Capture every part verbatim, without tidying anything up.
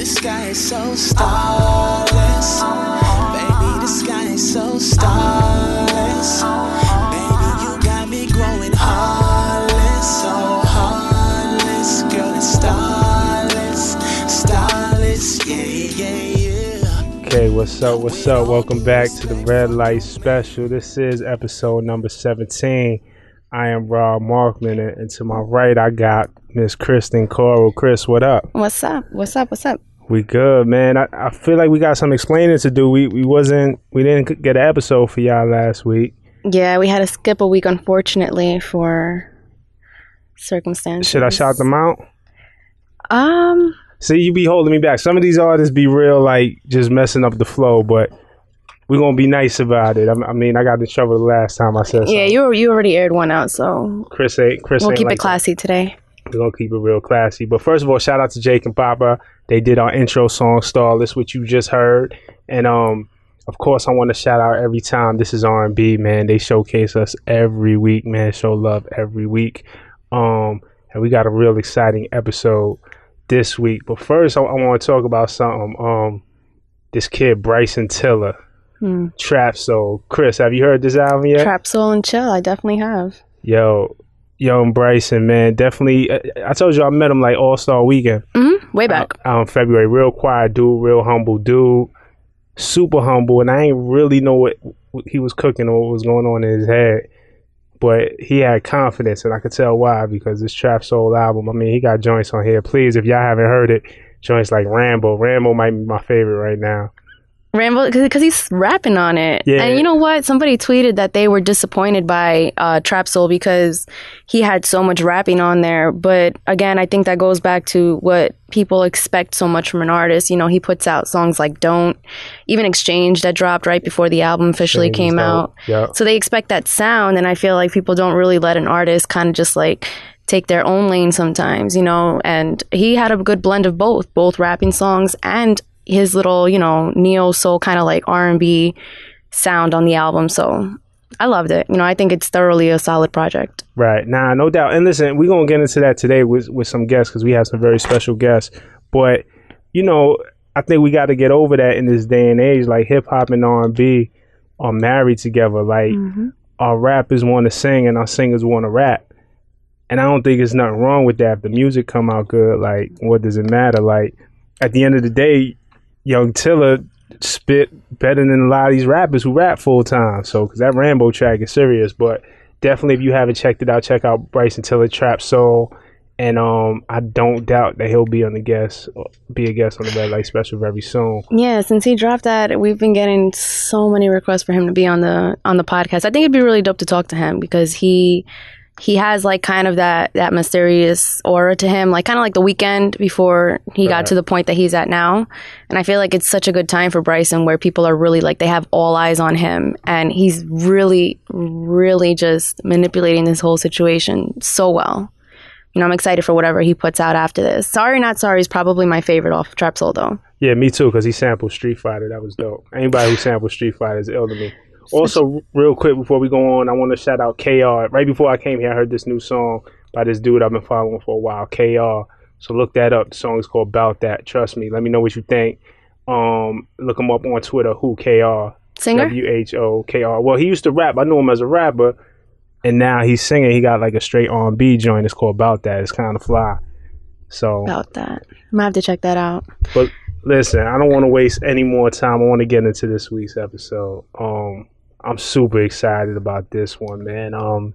sky is so starless. Baby, the sky is so starless. Baby, you got me growing heartless, so heartless. Girl, it's starless, starless, yeah, yeah, yeah. Okay, what's up, what's up? Welcome back to the Red Light Special. This is episode number seventeen. I am Rob Markman, and, and to my right, I got Miss Kristen Coral. Chris, what up? What's up? What's up? What's up? We good, man. I, I feel like we got some explaining to do. We we wasn't we didn't get an episode for y'all last week. Yeah, we had to skip a week, unfortunately, for circumstances. Should I shout them out? Um. See, you be holding me back. Some of these artists be real, like, just messing up the flow, but we're going to be nice about it. I, I mean, I got in trouble the last time I said something. Yeah, you you already aired one out, so Chris ain't, Chris we'll ain't keep like it classy that. today. We're going to keep it real classy. But first of all, shout out to Jake and Papa. They did our intro song, Starless, which you just heard. And, um, of course, I want to shout out every time. This is R and B, man. They showcase us every week, man. Show love every week. Um, and we got a real exciting episode this week. But first, I, I want to talk about something. Um, this kid, Bryson Tiller. Hmm. Trap Soul. Chris, have you heard this album yet? Trap Soul and Chill, I definitely have. Yo, young Bryson, man, definitely. I, I told you I met him like All-Star Weekend. Mm-hmm. Way back. Uh, um, February. Real quiet dude, real humble dude. Super humble, and I ain't really know what, what he was cooking or what was going on in his head. But he had confidence, and I could tell why, because this Trap Soul album, I mean, he got joints on here. Please, if y'all haven't heard it, joints like Rambo. Rambo might be my favorite right now. Rambo, because he's rapping on it. Yeah. And you know what? Somebody tweeted that they were disappointed by uh, Trap Soul because he had so much rapping on there. But again, I think that goes back to what people expect so much from an artist. You know, he puts out songs like Don't, even Exchange that dropped right before the album officially Exchange came out. Yep. So they expect that sound. And I feel like people don't really let an artist kind of just like take their own lane sometimes, you know. And he had a good blend of both, both rapping songs and his little, you know, neo soul kind of like R and B sound on the album. So I loved it. You know, I think it's thoroughly a solid project. Right. Nah, no doubt. And listen, we're going to get into that today with, with some guests because we have some very special guests. But, you know, I think we got to get over that in this day and age. Like hip hop and R and B are married together. Like mm-hmm. our rappers want to sing and our singers want to rap. And I don't think there's nothing wrong with that. If the music come out good, like, what does it matter? Like, at the end of the day, Young Tiller spit better than a lot of these rappers who rap full time. So, because that Rambo track is serious. But definitely, if you haven't checked it out, check out Bryson Tiller, Trap Soul. And um, I don't doubt that he'll be on the guest, be a guest on the Red Light Special very soon. Yeah, since he dropped that, we've been getting so many requests for him to be on the on the podcast. I think it'd be really dope to talk to him because he. He has like kind of that, that mysterious aura to him, like kind of like The Weeknd before he got right. to the point that he's at now. And I feel like it's such a good time for Bryson where people are really like, they have all eyes on him. And he's really, really just manipulating this whole situation so well. You know, I'm excited for whatever he puts out after this. Sorry Not Sorry is probably my favorite off Trap Soul though. Yeah, me too, because he sampled Street Fighter. That was dope. Anybody who sampled Street Fighter is ill to me. Also, real quick before we go on, I want to shout out K R. Right before I came here, I heard this new song by this dude I've been following for a while, K R. So look that up. The song is called About That. Trust me. Let me know what you think. Um, look him up on Twitter. Who K R? Singer? W H O K R. Well, he used to rap. I knew him as a rapper, and now he's singing. He got like a straight R and B joint. It's called About That. It's kind of fly. So About That. I'm gonna have to check that out. But listen, I don't want to waste any more time. I want to get into this week's episode. Um. I'm super excited about this one, man. Um,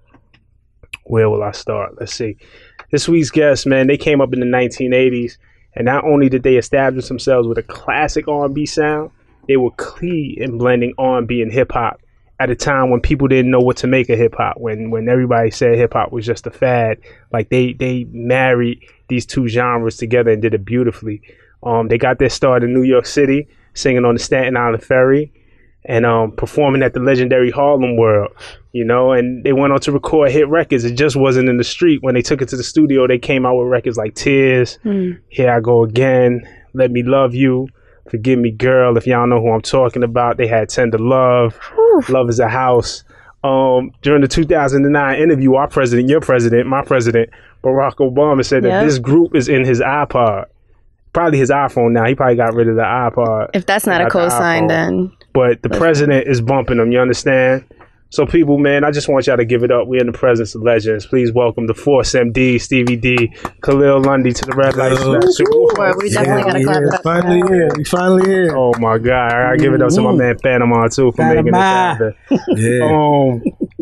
where will I start? Let's see. This week's guests, man, they came up in the nineteen eighties, and not only did they establish themselves with a classic R and B sound, they were key in blending R and B and hip-hop at a time when people didn't know what to make of hip-hop, when when everybody said hip-hop was just a fad. Like, they, they married these two genres together and did it beautifully. Um, they got their start in New York City, singing on the Staten Island Ferry, and um, performing at the legendary Harlem World, you know, and they went on to record hit records. It just wasn't in the street. When they took it to the studio, they came out with records like Tears, mm. Here I Go Again, Let Me Love You, Forgive Me Girl, if y'all know who I'm talking about. They had Tender Love, Oof. Love Is a House. Um, during the two thousand nine interview, our president, your president, my president, Barack Obama said that yep. this group is in his iPod. probably his iPhone now. He probably got rid of the iPod. If that's not a Got the cosign, iPhone. then But the president is bumping them. You understand? So people, man, I just want y'all to give it up. We're in the presence of legends. Please welcome the Force M D, Stevie D, Khalil Lundy to the Red Light Special. Boy, we definitely gotta clap it up. Finally here. We finally here. Oh my God! I gotta give it up to my man Panama too for making this happen. Yeah. Um,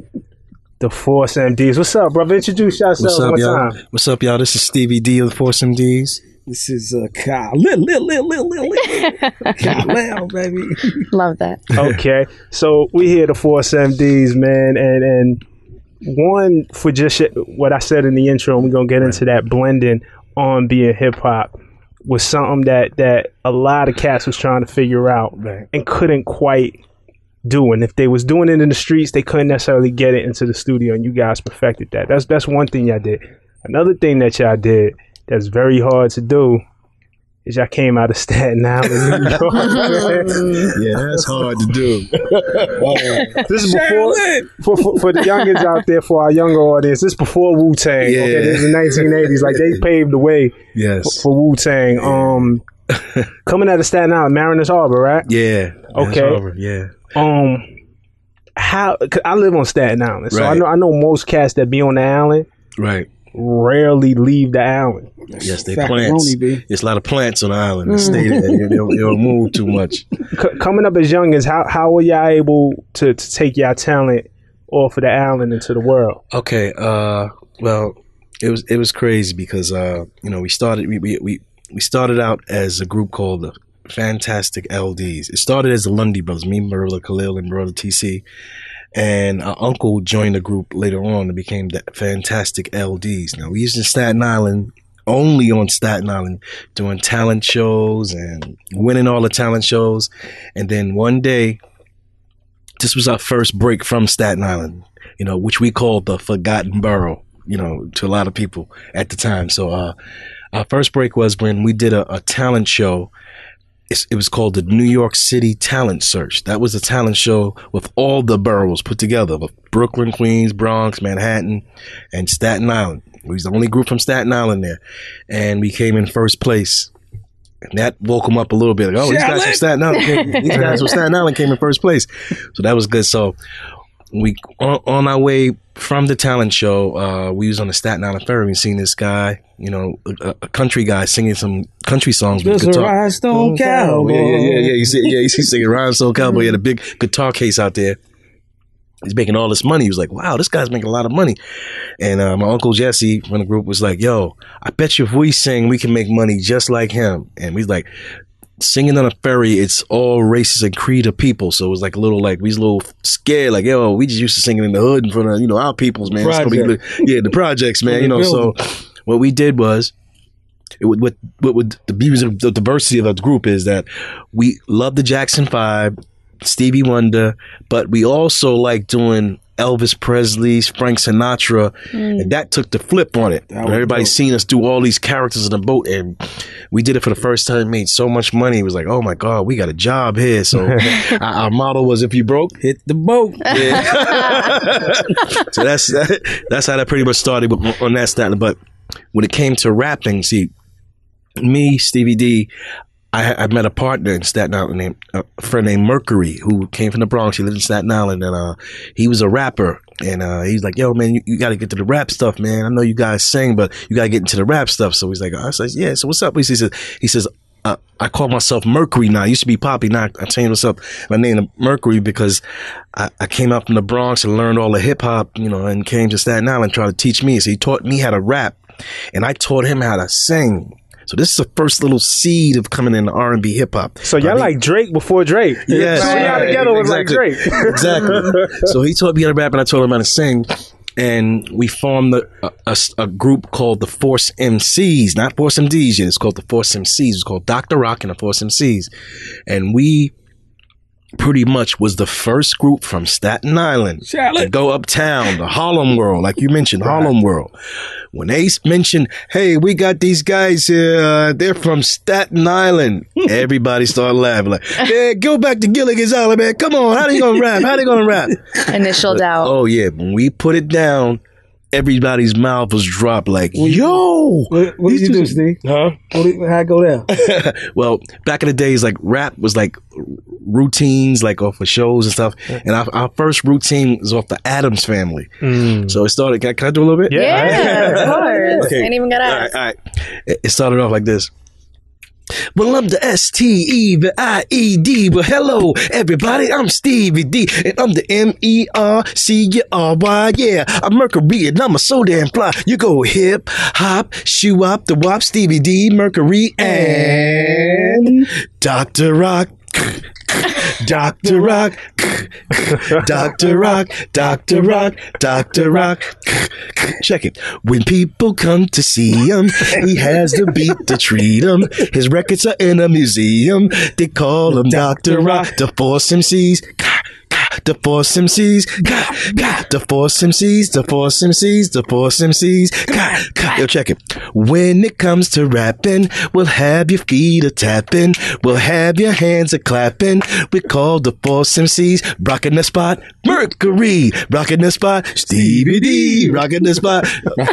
the Force M Ds. What's up, brother? Introduce yourself What's up, one y'all? time. What's up, y'all? This is Stevie D of the Force M Ds. This is uh, Kyle. Lil, lil, lil, lil, lil, lil. Kyle, baby. Love that. Okay, so we here the Force M Ds, man, and and one for just sh- what I said in the intro, and we're gonna get into that blending R and B and hip hop was something that that a lot of cats was trying to figure out and couldn't quite do. And if they was doing it in the streets, they couldn't necessarily get it into the studio, and you guys perfected that. That's that's one thing y'all did. Another thing that y'all did that's very hard to do is y'all came out of Staten Island, New York. Yeah, that's hard to do. This is before for, for, for the youngins out there, for our younger audience. This is before Wu Tang. Yeah. Okay, this is the nineteen eighties. Like they paved the way Yes. for, for Wu Tang. Um, coming out of Staten Island, Mariners Harbor, right? Yeah. Okay. That's over. Yeah. Um, how? 'Cause I live on Staten Island, so I Right. know I know most cats that be on the island Right. rarely leave the island. Yes, they Facaroni, plants. B. There's a lot of plants on the island. They stay there. They, they, don't, they don't move too much. C- coming up as youngins, how how were y'all able to, to take y'all talent off of the island into the world? Okay. Uh. Well, it was it was crazy because uh you know we started we we we, we started out as a group called the Fantastic L Ds. It started as the Lundy Brothers, me, brother Khalil, and brother T C. And our uncle joined the group later on and became the Fantastic L Ds. Now, we used in Staten Island, only on Staten Island, doing talent shows and winning all the talent shows. And then one day, this was our first break from Staten Island, you know, which we called the Forgotten Borough, you know, to a lot of people at the time. So uh, our first break was when we did a, a talent show. It's, it was called the New York City Talent Search. That was a talent show with all the boroughs put together, with Brooklyn, Queens, Bronx, Manhattan, and Staten Island. We was the only group from Staten Island there. And we came in first place. And that woke them up a little bit. Like, oh, these guys from Staten Island came, these guys from Staten Island came in first place. So that was good. So we on, on our way from the talent show, uh, we was on the Staten Island Ferry and seen this guy, you know, a, a country guy singing some country songs with This a guitar. rhinestone cowboy. Yeah, yeah, yeah, yeah. You see, yeah, you see singing Rhinestone Cowboy. He had a big guitar case out there. He's making all this money. He was like, wow, this guy's making a lot of money. And uh, my Uncle Jesse from the group was like, yo, I bet you if we sing, we can make money just like him. And we was like, singing on a ferry, it's all races and creed of people. So it was like a little, like, we was a little scared, like, yo, we just used to singing in the hood in front of, you know, our peoples, man. It's gonna be, yeah, the projects, man, you know. So what we did was, it would, what, what would the beauty of the diversity of the group is that we love the Jackson Five, Stevie Wonder, but we also like doing Elvis Presley's, Frank Sinatra, mm. and that took the flip on it. Everybody's seen us do all these characters in the boat, and we did it for the first time, made so much money. It was like, oh my God, we got a job here. So our, our motto was, if you broke, hit the boat. Yeah. So that's that, that's how that pretty much started on that stat. But when it came to rapping, see, me, Stevie D, I, I met a partner in Staten Island, named, a friend named Mercury, who came from the Bronx. He lived in Staten Island, and uh, he was a rapper. And uh, he's like, yo, man, you, you got to get to the rap stuff, man. I know you guys sing, but you got to get into the rap stuff. So he's like, I said, yeah, so what's up? He says, he says, uh, I call myself Mercury now. I used to be Poppy. Now I changed myself, my name to Mercury, because I, I came out from the Bronx and learned all the hip hop, you know, and came to Staten Island and tried to teach me. So he taught me how to rap, and I taught him how to sing. So this is the first little seed of coming into R and B hip hop. So y'all uh, like Drake before Drake. Yeah. So y'all right. together was exactly. like Drake. Exactly. So he taught me how to rap, and I taught him how to sing. And we formed a, a, a group called the Force M Cs, not Force M Ds yet. It's called the Force M Cs. It's called Doctor Rock and the Force M Cs. And we pretty much was the first group from Staten Island Charlotte. to go uptown, the Harlem World, like you mentioned, right. Harlem World. When they mentioned, hey, we got these guys here, uh, they're from Staten Island, everybody started laughing. Like, hey, go back to Gilligan's Island, man. Come on, how they gonna rap? How they gonna rap? Initial but, doubt. Oh, yeah. When we put it down, everybody's mouth was dropped like, yo. What, what did you do, Steve? Huh? What did, how'd it go there? Well, back in the days, like rap was like routines, like off of shows and stuff. And our, our first routine was off the Addams Family. Mm. So it started. Can I, can I do a little bit? Yeah, of course. Okay. Ain't even got All asked. right, all right. It it started off like this. Well, I'm the S T E V I E D. Well, hello, everybody. I'm Stevie D. And I'm the M E R C R Y. Yeah, I'm Mercury and I'm a so damn fly. You go hip, hop, shoe up, the wop, Stevie D, Mercury, and Doctor Rock. Doctor Rock, Doctor Rock, Doctor Rock, Doctor Rock. Check it. When people come to see him, he has the beat to treat him. His records are in a museum. They call him Doctor Rock. The Force M Cs. The Force M Cs, the Force M Cs, the Force M Cs, the Force M Cs. Yo, check it. When it comes to rapping, we'll have your feet a tapping, we'll have your hands a clapping. We call the Force M Cs, rocking the spot, Mercury, rocking the spot, Stevie D, rocking the spot.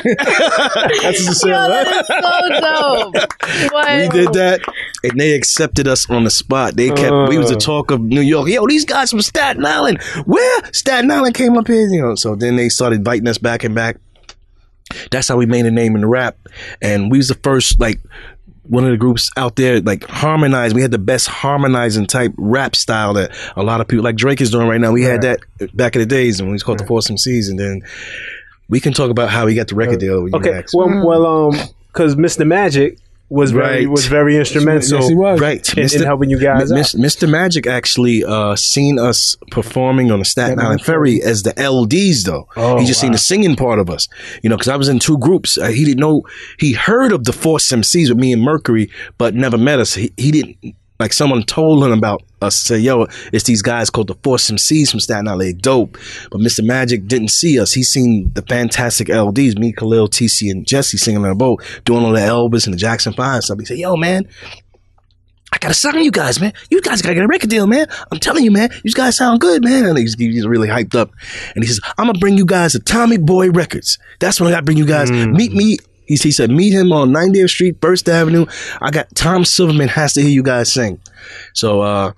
That's the same, Yo, right? that is so dope. What? We did that, and they accepted us on the spot. They kept. Uh. We was the talk of New York. Yo, these guys from Staten Island. Where Staten Island came up here, you know. So then they started inviting us back and back. That's how we made a name in the rap, and we was the first, like, one of the groups out there, like, harmonized. We had the best harmonizing type rap style that a lot of people, like Drake is doing right now. We had that back in the days, and we was called the Force M Cs, and then we can talk about how we got the record deal with Okay, U-Max. well, well, um, because Mister Magic was very Right. was very instrumental Yes, he was. Right, in, in helping you guys Mi- out. Mister Magic actually uh, seen us performing on the Staten Staten Island Island Ferry as the L Ds, though. Oh, he just seen wow. the singing part of us, you know, because I was in two groups. Uh, he didn't know, he heard of the Force M Cs with me and Mercury, but never met us. He, he didn't, like, someone told him about us, say, yo, it's these guys called the Force M Cs from Staten Island. They dope. But Mister Magic didn't see us. He seen the fantastic L Ds, me, Khalil, T C, and Jesse singing on a boat, doing all the Elvis and the Jackson five stuff. He said, yo, man, I gotta sign you guys, man. You guys gotta get a record deal, man. I'm telling you, man. You guys sound good, man. And he's, he's really hyped up. And he says, I'm gonna bring you guys to Tommy Boy Records. That's when I gotta bring you guys. Mm. Meet me. He, he said, meet him on ninetieth Street, First Avenue. I got Tom Silverman has to hear you guys sing. So uh,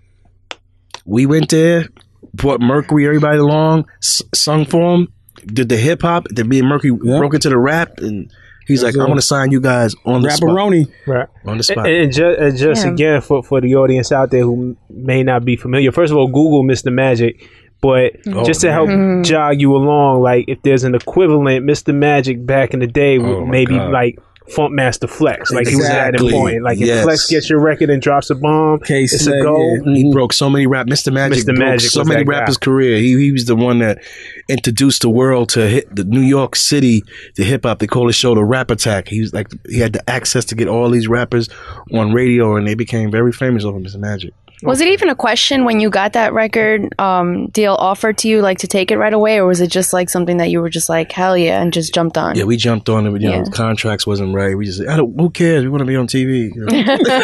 we went there, brought Mercury, everybody along, s- sung for him, did the hip hop. Then me and Mercury Yeah. broke into the rap, and he's like, That's I it. want to sign you guys on the spot. Rapperoni. Right. On the spot. And, and just, and just Yeah. again, for, for the audience out there who may not be familiar, first of all, Google Mister Magic. But Oh, just to man. help Mm-hmm. jog you along, like if there's an equivalent, Mister Magic back in the day, Oh, would my maybe God. like Funk Master Flex. Like he was that Exactly. important. Like Yes. if Flex gets your record and drops a bomb, K it's a Slade, go. yeah. He broke so many rap. Mister Magic Mister broke Magic so was many that guy. rappers' career. He he was the one that introduced the world to hit the New York City, the hip hop. They call his show the Rap Attack. He was like he had the access to get all these rappers on radio, and they became very famous over Mister Magic. Was it even a question when you got that record um, deal offered to you, like to take it right away, or was it just like something that you were just like hell yeah and just jumped on? Yeah, we jumped on it. You know, Yeah. the contracts wasn't right. We just said, I don't, who cares? We want to be on T V. You know?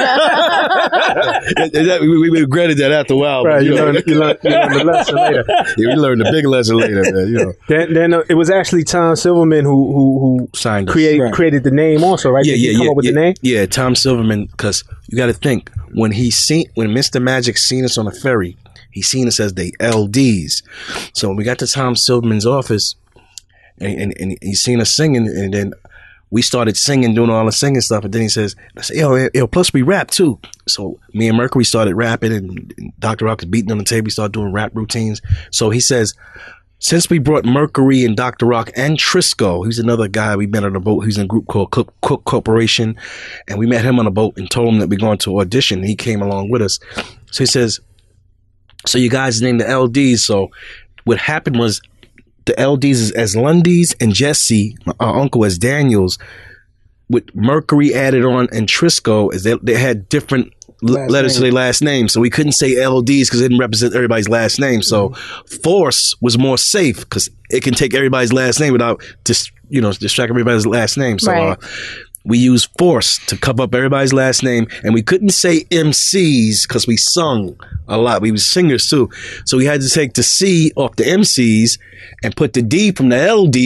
And that- we, we regretted that after a while. but, Right, you know. learn, you learn, you learn the lesson later. Yeah, we learned a big lesson later, man. You know, Then, then uh, it was actually Tom Silverman who who, who signed us. created Right. created the name also, right? Yeah, Did he yeah, come yeah. up with yeah, the name? Yeah, Tom Silverman, because you got to think, when he seen, when Mister Magic seen us on the ferry, he seen us as the L Ds. So when we got to Tom Silverman's office, and, and, and he seen us singing, and then we started singing, doing all the singing stuff, and then he says, I said, yo, yo, plus we rap too. So me and Mercury started rapping, and, and Doctor Rock was beating on the table. We started doing rap routines. So he says, since we brought Mercury and Doctor Rock and Trisco, he's another guy we met on a boat. He's in a group called Cook, Cook Corporation. And we met him on a boat and told him that we're going to audition. He came along with us. So he says, so you guys named the L Ds. So what happened was the L Ds is as Lundy's and Jesse, our uncle as Daniels, with Mercury added on and Trisco, as they, they had different l- Last letters to name. their last name. So we couldn't say L Ds because it didn't represent everybody's last name. So Force was more safe because it can take everybody's last name without just, you know, distract everybody's last name. So Right. uh, we used Force to cover up everybody's last name, and we couldn't say M Cs because we sung a lot. We was singers too. So we had to take the C off the M Cs and put the D from the L Ds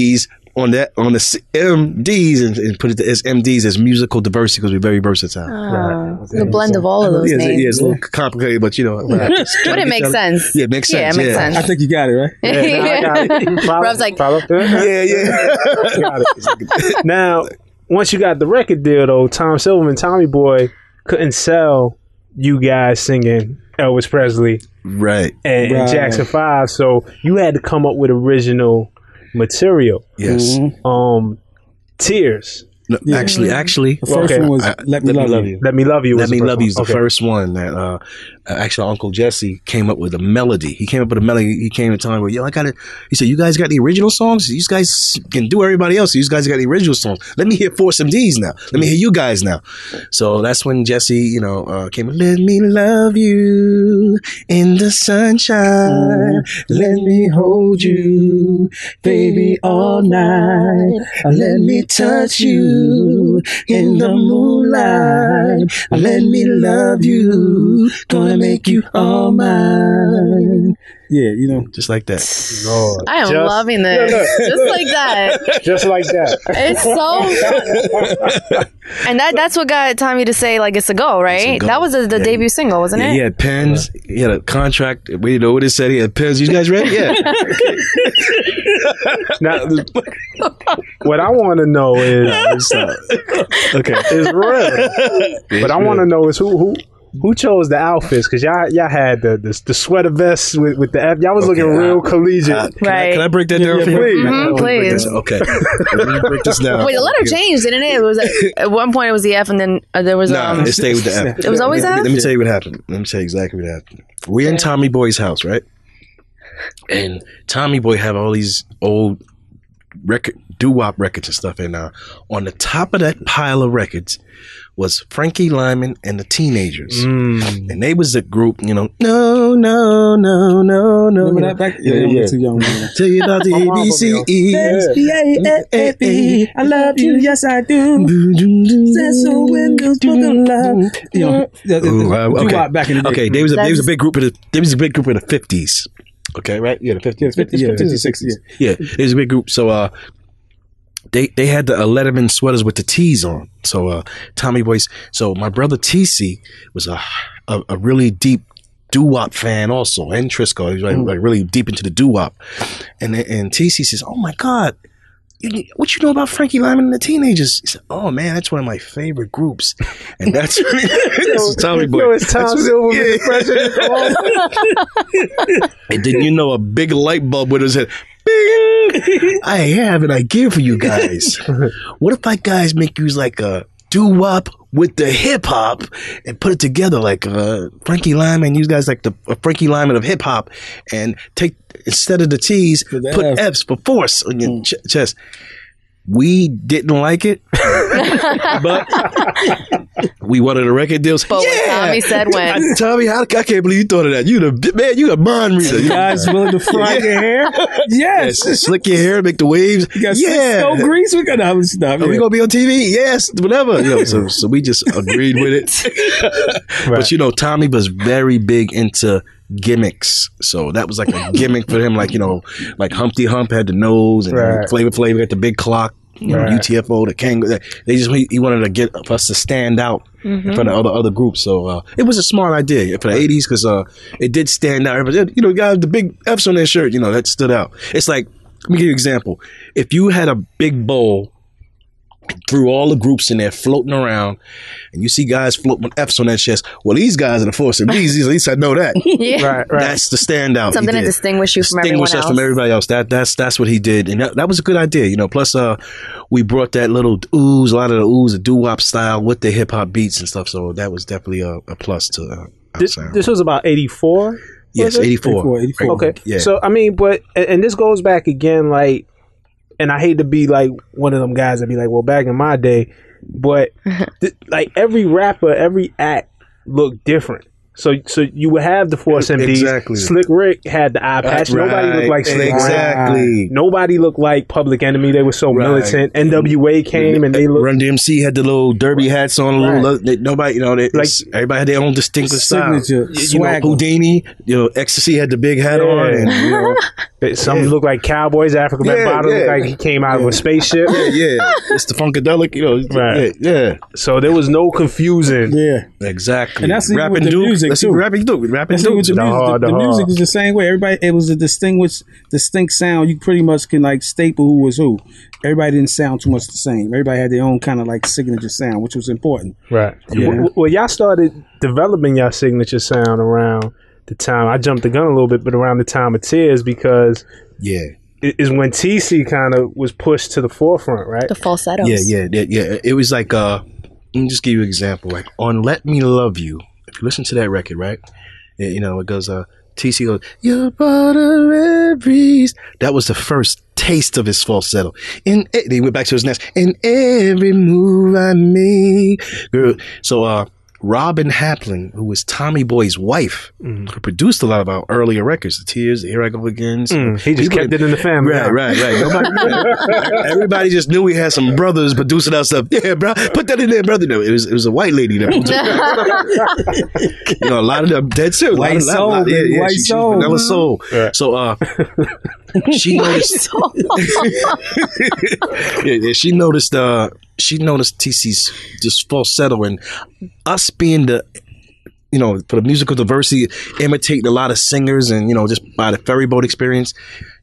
on that on the M Ds and, and put it as M Ds as musical diversity because we're very versatile. Oh, the blend of all of those yeah, it's, names. yeah, it's a little complicated, but you know, But it makes sense. Yeah, it makes Yeah, sense. it makes sense. I think you got it, right? Yeah, no, I got it. Follow- Rob's like- follow through. Yeah, yeah. Got it. Now, once you got the record deal, though, Tom Silverman, Tommy Boy couldn't sell you guys singing Elvis Presley Right. and, and Right. Jackson Five, so you had to come up with original material. Yes. Mhm. Um, Tears. No, Yeah. Actually, actually, The first Okay. one was I- Let Me Love You. Let Me Love You. Let was the Me first Love one. You is the Okay. first one that uh, actually Uncle Jesse came up with a melody. He came up with a melody. He came to tell me, well, yo, I got it. He said, you guys got the original songs? You guys can do everybody else. You guys got the original songs. Let me hear Force M Ds now. Let me hear you guys now. So that's when Jesse, you know, uh, came with, let me love you in the sunshine. Let me hold you, baby, all night. Let me touch you in the moonlight. Let me love you. Gonna make you all mine. Yeah, you know. Just like that. Lord. I am Just- loving this. Look, look. Just like that. Just like that. It's so And that that's what got Tommy to say like it's a go, right? go. That was the, the Yeah. debut single, wasn't Yeah, it? he had pens. He had a contract. We know what it said. He had pens. You guys ready? Yeah. Now, what I want to know is, It's, uh, okay. is real. But I want to know is who who who chose the outfits, because y'all y'all had the the, the sweater vests with, with the F. Y'all was Okay, looking real uh, collegiate. Uh, can, I, Right. can I break that Yeah, down yeah, for you? please. Mhm, Let me break please. this- Okay. Let me break this down. Wait, the letter changed, didn't it? It was at one point it was the F, and then uh, there was Nah, um. it stayed with the F. It was always let, me- F? let me tell you what happened. Let me tell you exactly what happened. We're in Tommy Boy's house, right? And Tommy Boy have all these old record doo-wop records and stuff, and uh, on the top of that pile of records was Frankie Lyman and the Teenagers. Mm. And they was a group, you know, no, no, no, no, no. Remember that back? Yeah, Yeah, yeah. I'm too young. man. Tell you about the My mom A B C put me E. S P A F E. I love you, yes I do. Says so when those book of love. You know, the- the- Ooh, uh, the okay. doo-wop back in the day. Okay, they was a, they was a That's- big group of the there was a big group of the fifties. Okay, right? Yeah, the fifties, fifty, yeah, fifty, sixty, Yeah, it was a big group. So uh, they they had the uh, Letterman sweaters with the T's on. So uh, Tommy Boy's. So my brother T C was a a, a really deep doo-wop fan also, and Trisco. He was like, like really deep into the doo-wop. And and T C says, "Oh my God, you- what you know about Frankie Lyman and the Teenagers?" He said, "Oh man, that's one of my favorite groups." And that's this is Tommy Boy. Yo, it's Tom That's what- Silverman, yeah. the president. And then you know a big light bulb with his head. Bing! I have an idea for you guys. What if I guys make you like a doo-wop with the hip hop and put it together like uh, Frankie Lyman? You guys like the uh, Frankie Lyman of hip hop, and take instead of the T's, Put the put F. F's for force on your ch- chest. We didn't like it, but we wanted a record deal. But what Tommy said when. I, Tommy, I, I can't believe you thought of that. You the man, you a mind reader. You guys willing to fry your hair? Yes. Yes, slick your hair, make the waves. You got yeah. Cisco grease? We got to have stuff. Are we yeah. gonna be on T V? Yes, whatever. You know, so, so we just agreed with it. But you know, Tommy was very big into gimmicks, so that was like a gimmick for him. Like you know, like Humpty Hump had the nose, and Right. Flavor Flav had the big clock. You know, Right. U T F O, the kangaroo. They just he, he wanted to get us to stand out in front of other other groups. So uh, it was a smart idea for the eighties because uh, it did stand out. Everybody, you know, guys, the big F's on their shirt, you know, that stood out. It's like, let me give you an example. If you had a big bowl, threw all the groups in there floating around, and you see guys floating with F's on their chest, well, these guys are the force. And these, at least I know that. Yeah. Right, right. That's the standout. he Something to did. distinguish you from Distinguish everyone us else. from everybody else. That that's that's what he did, and that, that was a good idea. You know, plus uh, we brought that little ooze, a lot of the ooze, the doo wop style with the hip hop beats and stuff. So that was definitely a, a plus to uh, our This, sound. this was about eighty-four. yes, was it? eighty-four. eighty-four, eighty-four. Okay. Yeah. So I mean, but and, and this goes back again, like, and I hate to be like one of them guys that be like, well, back in my day, but th- like every rapper, every act looked different. So, so you would have the Force M Ds. Exactly. Slick Rick had the eye patch. Right. Nobody looked like Slick Exactly. Rick. Nobody looked like Public Enemy. They were so Right. militant. N W A came and they looked Run D M C had the little derby hats on. A little, Right. they- nobody, you know, they, Like- everybody had their own distinctive style. Signature, You, you know, swagger. Houdini, you know, Ecstasy had the big hat Yeah. on, and you know, They- Some looked like cowboys. African Man Yeah, Bottom looked yeah. like he came out of a spaceship. yeah, yeah, it's the funkadelic, you know, Right. yeah, yeah, So there was no confusion. Yeah. exactly. And that's even Rapping with the Duke, music, let's see too. what rapping Duke, rapping That's what Duke. the the music. hard, The, the the music hard. is the same way. Everybody, it was a distinguished, distinct sound. You pretty much can like staple who was who. Everybody didn't sound too much the same. Everybody had their own kind of like signature sound, which was important. Right. Yeah. Well, well, y'all started developing your signature sound around the time. I jumped the gun a little bit, but around the time of Tears, because Yeah, it is when T C kind of was pushed to the forefront, right? The falsettos. yeah, yeah, yeah, yeah. It was like, uh, let me just give you an example. Like on "Let Me Love You," if you listen to that record, right? Yeah, you know, it goes, uh, T C goes, "You're part of every breeze." That was the first taste of his falsetto. In then he went back to his next. In every move I make, girl. So, uh, Robin Hapling, who was Tommy Boy's wife, who produced a lot of our earlier records, The Tears, Here I Go Again. So Mm, he just kept wouldn't- it in the family. Right, right, right. Nobody, everybody just knew he had some brothers producing our stuff. Yeah, bro, put that in there, brother. No, it was it was a white lady that you know, a lot of them dead serious. White a lot, soul, lot, lot, yeah, baby, yeah, white she, she soul. vanilla soul. Right. So, uh, she noticed. yeah, yeah, she noticed. Uh, she noticed T C's just falsetto, and us being the, you know, for the musical diversity, imitating a lot of singers, and you know, just by the ferry boat experience.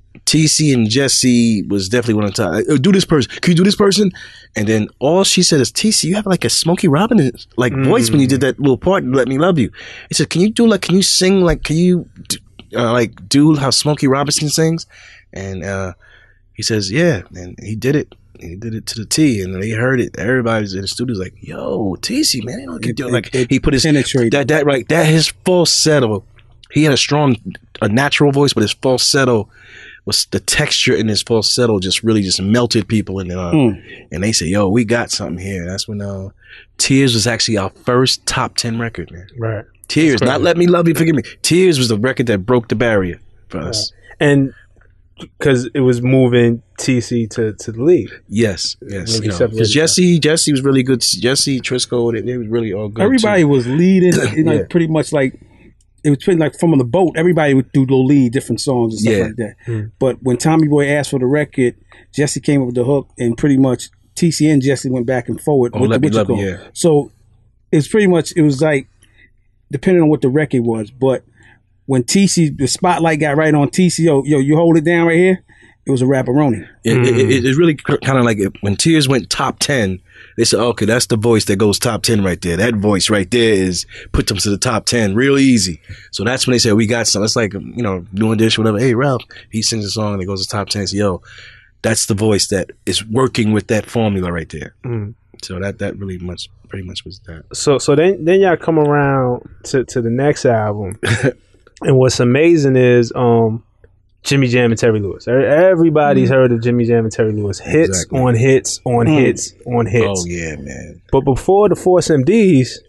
T C and Jesse was definitely one of the time. Oh, do this person. Can you do this person? And then all she said is, T C, you have like a Smokey Robinson like voice when you did that little part in Let Me Love You. He said, can you do like, can you sing like, can you do, uh, like do how Smokey Robinson sings? And uh, he says, yeah. And he did it. He did it to the T, and they heard it. Everybody's in the studio was like, "Yo, T C, man, you know, can do it." Like it he put his penetrated. that that right that his falsetto. He had a strong, a natural voice, but his falsetto was the texture in his falsetto just really just melted people, and uh, Mm. and they said, "Yo, we got something here." That's when uh, Tears was actually our first top ten record, man. Right. Tears, That's not Let Me Love You, Forgive Me. Tears was the record that broke the barrier for us. And because it was moving T C to, to the lead. Yes, yes. Maybe You know, separated because Jesse, Jesse was really good. Jesse, Trisco, they, they was really all good. Everybody too. was leading, you know, Yeah. pretty much like it was pretty like from on the boat. Everybody would do little lead, different songs and stuff Yeah. like that. Mm. But when Tommy Boy asked for the record, Jesse came up with the hook, and pretty much T C and Jesse went back and forward. Oh, with Let the, Me what you Love You, call. yeah. So it's pretty much it was like depending on what the record was, but when T C the spotlight got right on T C, yo, yo, you hold it down right here. It was a rapperoni. It, Mm. it, it, it really kind of like it, when Tears went top ten, they said, okay, that's the voice that goes top ten right there. That voice right there is put them to the top ten real easy. So that's when they said, we got some. It's like, you know, doing this, whatever. Hey, Ralph, he sings a song and it goes to top ten. So, yo, that's the voice that is working with that formula right there. Mm. So that, that really much, pretty much was that. So so then then y'all come around to, to the next album. And what's amazing is um Jimmy Jam and Terry Lewis. E- Everybody's heard of Jimmy Jam and Terry Lewis. Hits Exactly. on hits on Mm. hits on hits. Oh, yeah, man. But before the Force M Ds,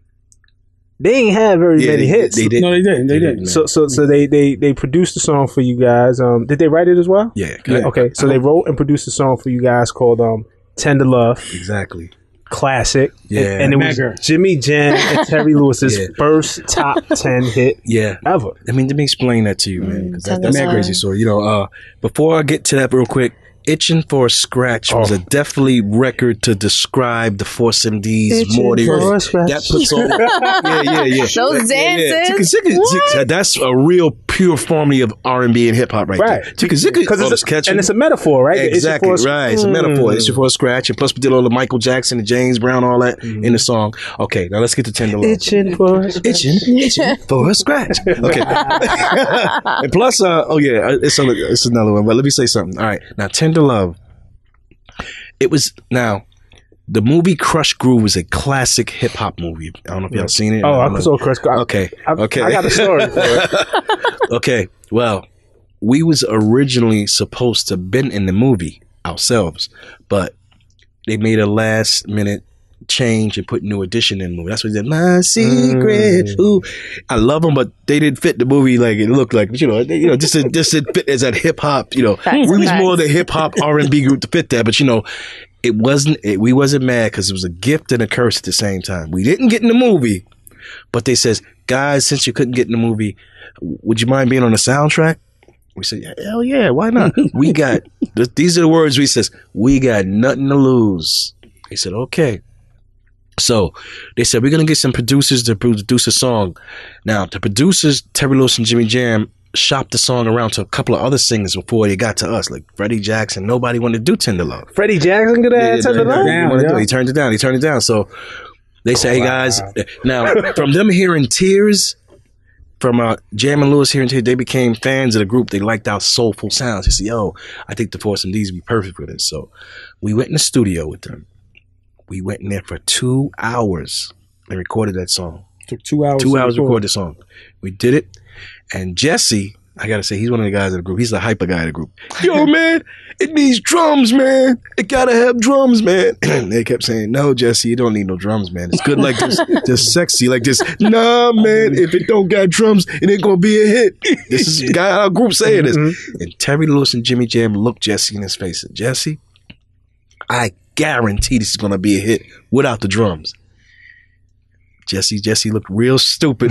they ain't had very Yeah, many they- hits. they did. No, they didn't. They They didn't. didn't. So so so they they they produced a song for you guys. Um, did they write it as well? Yeah, Yeah. Okay, so they wrote and produced a song for you guys called um Tender Love, exactly. classic. Yeah. and, and it was Mega. Jimmy Jam and Terry Lewis's Yeah. first top ten hit Yeah. ever. I mean, let me explain that to you, man, because that, Tell that's us a how. crazy story. You know, uh, before I get to that real quick, Itching for a Scratch was Oh. a definitely record to describe the Force M Ds Itching more than for a Scratch. that puts on. Yeah, yeah, yeah. Those Yeah, yeah. dances. Chicka, chicka, chicka. That's a real pure formula of R and B and hip hop right, Right. there. Chicka, chicka, Because oh, it's that's a, catchy. and it's a metaphor, right? It's Exactly, for a- right. It's a metaphor. It's for a scratch. And plus, we did all the Michael Jackson and James Brown, all that in the song. Okay, now let's get to Tender Love. Itching for a Scratch. Itching, itching for a scratch. Okay. And plus, uh, oh yeah, it's, a, it's another one. But let me say something. All right, now Tender Love. It was now the movie Crush Groove was a classic hip hop movie. I don't know if y'all seen it. Oh, I I don't know. saw Chris. I, Okay, I, okay. I got a story for it. Okay, well, we was originally supposed to been in the movie ourselves, but they made a last minute change and put New Edition in the movie. That's what he said. My secret. Mm. Ooh, I love them, but they didn't fit the movie like it looked like. But, you know, they, you know, just to, just to fit as that hip hop. You know, Facts, we was facts. more the hip hop R and B group to fit that. But you know, it wasn't. It, we wasn't mad because it was a gift and a curse at the same time. We didn't get in the movie, but they says, guys, since you couldn't get in the movie, would you mind being on the soundtrack? We said, hell yeah, why not? We got, th- these are the words we says, we got nothing to lose. He said, okay. So they said, we're going to get some producers to produce a song. Now, the producers, Terry Lewis and Jimmy Jam, shopped the song around to a couple of other singers before they got to us, like Freddie Jackson. Nobody wanted to do Tender Love. Freddie Jackson could have had Tender Love? down, He, yeah. he turned it down. He turned it down. So they say, hey, guys, now, from them hearing Tears, from uh, Jam and Lewis hearing Tears, they became fans of the group. They liked our soulful sounds. They said, yo, I think the Force M Ds would be perfect for this. So we went in the studio with them. We went in there for two hours and recorded that song. Took two hours. Two to hours to record. record the song. We did it. And Jesse, I got to say, he's one of the guys in the group. He's the hyper guy in the group. Yo, man, it needs drums, man. It got to have drums, man. They kept saying, no, Jesse, you don't need no drums, man. It's good like this, just sexy like this. Nah, man, if it don't got drums, it ain't going to be a hit. This is the guy in our group saying this. Mm-hmm. And Terry Lewis and Jimmy Jam looked Jesse in his face and said, Jesse, I guarantee this is going to be a hit without the drums. Jesse, Jesse looked real stupid.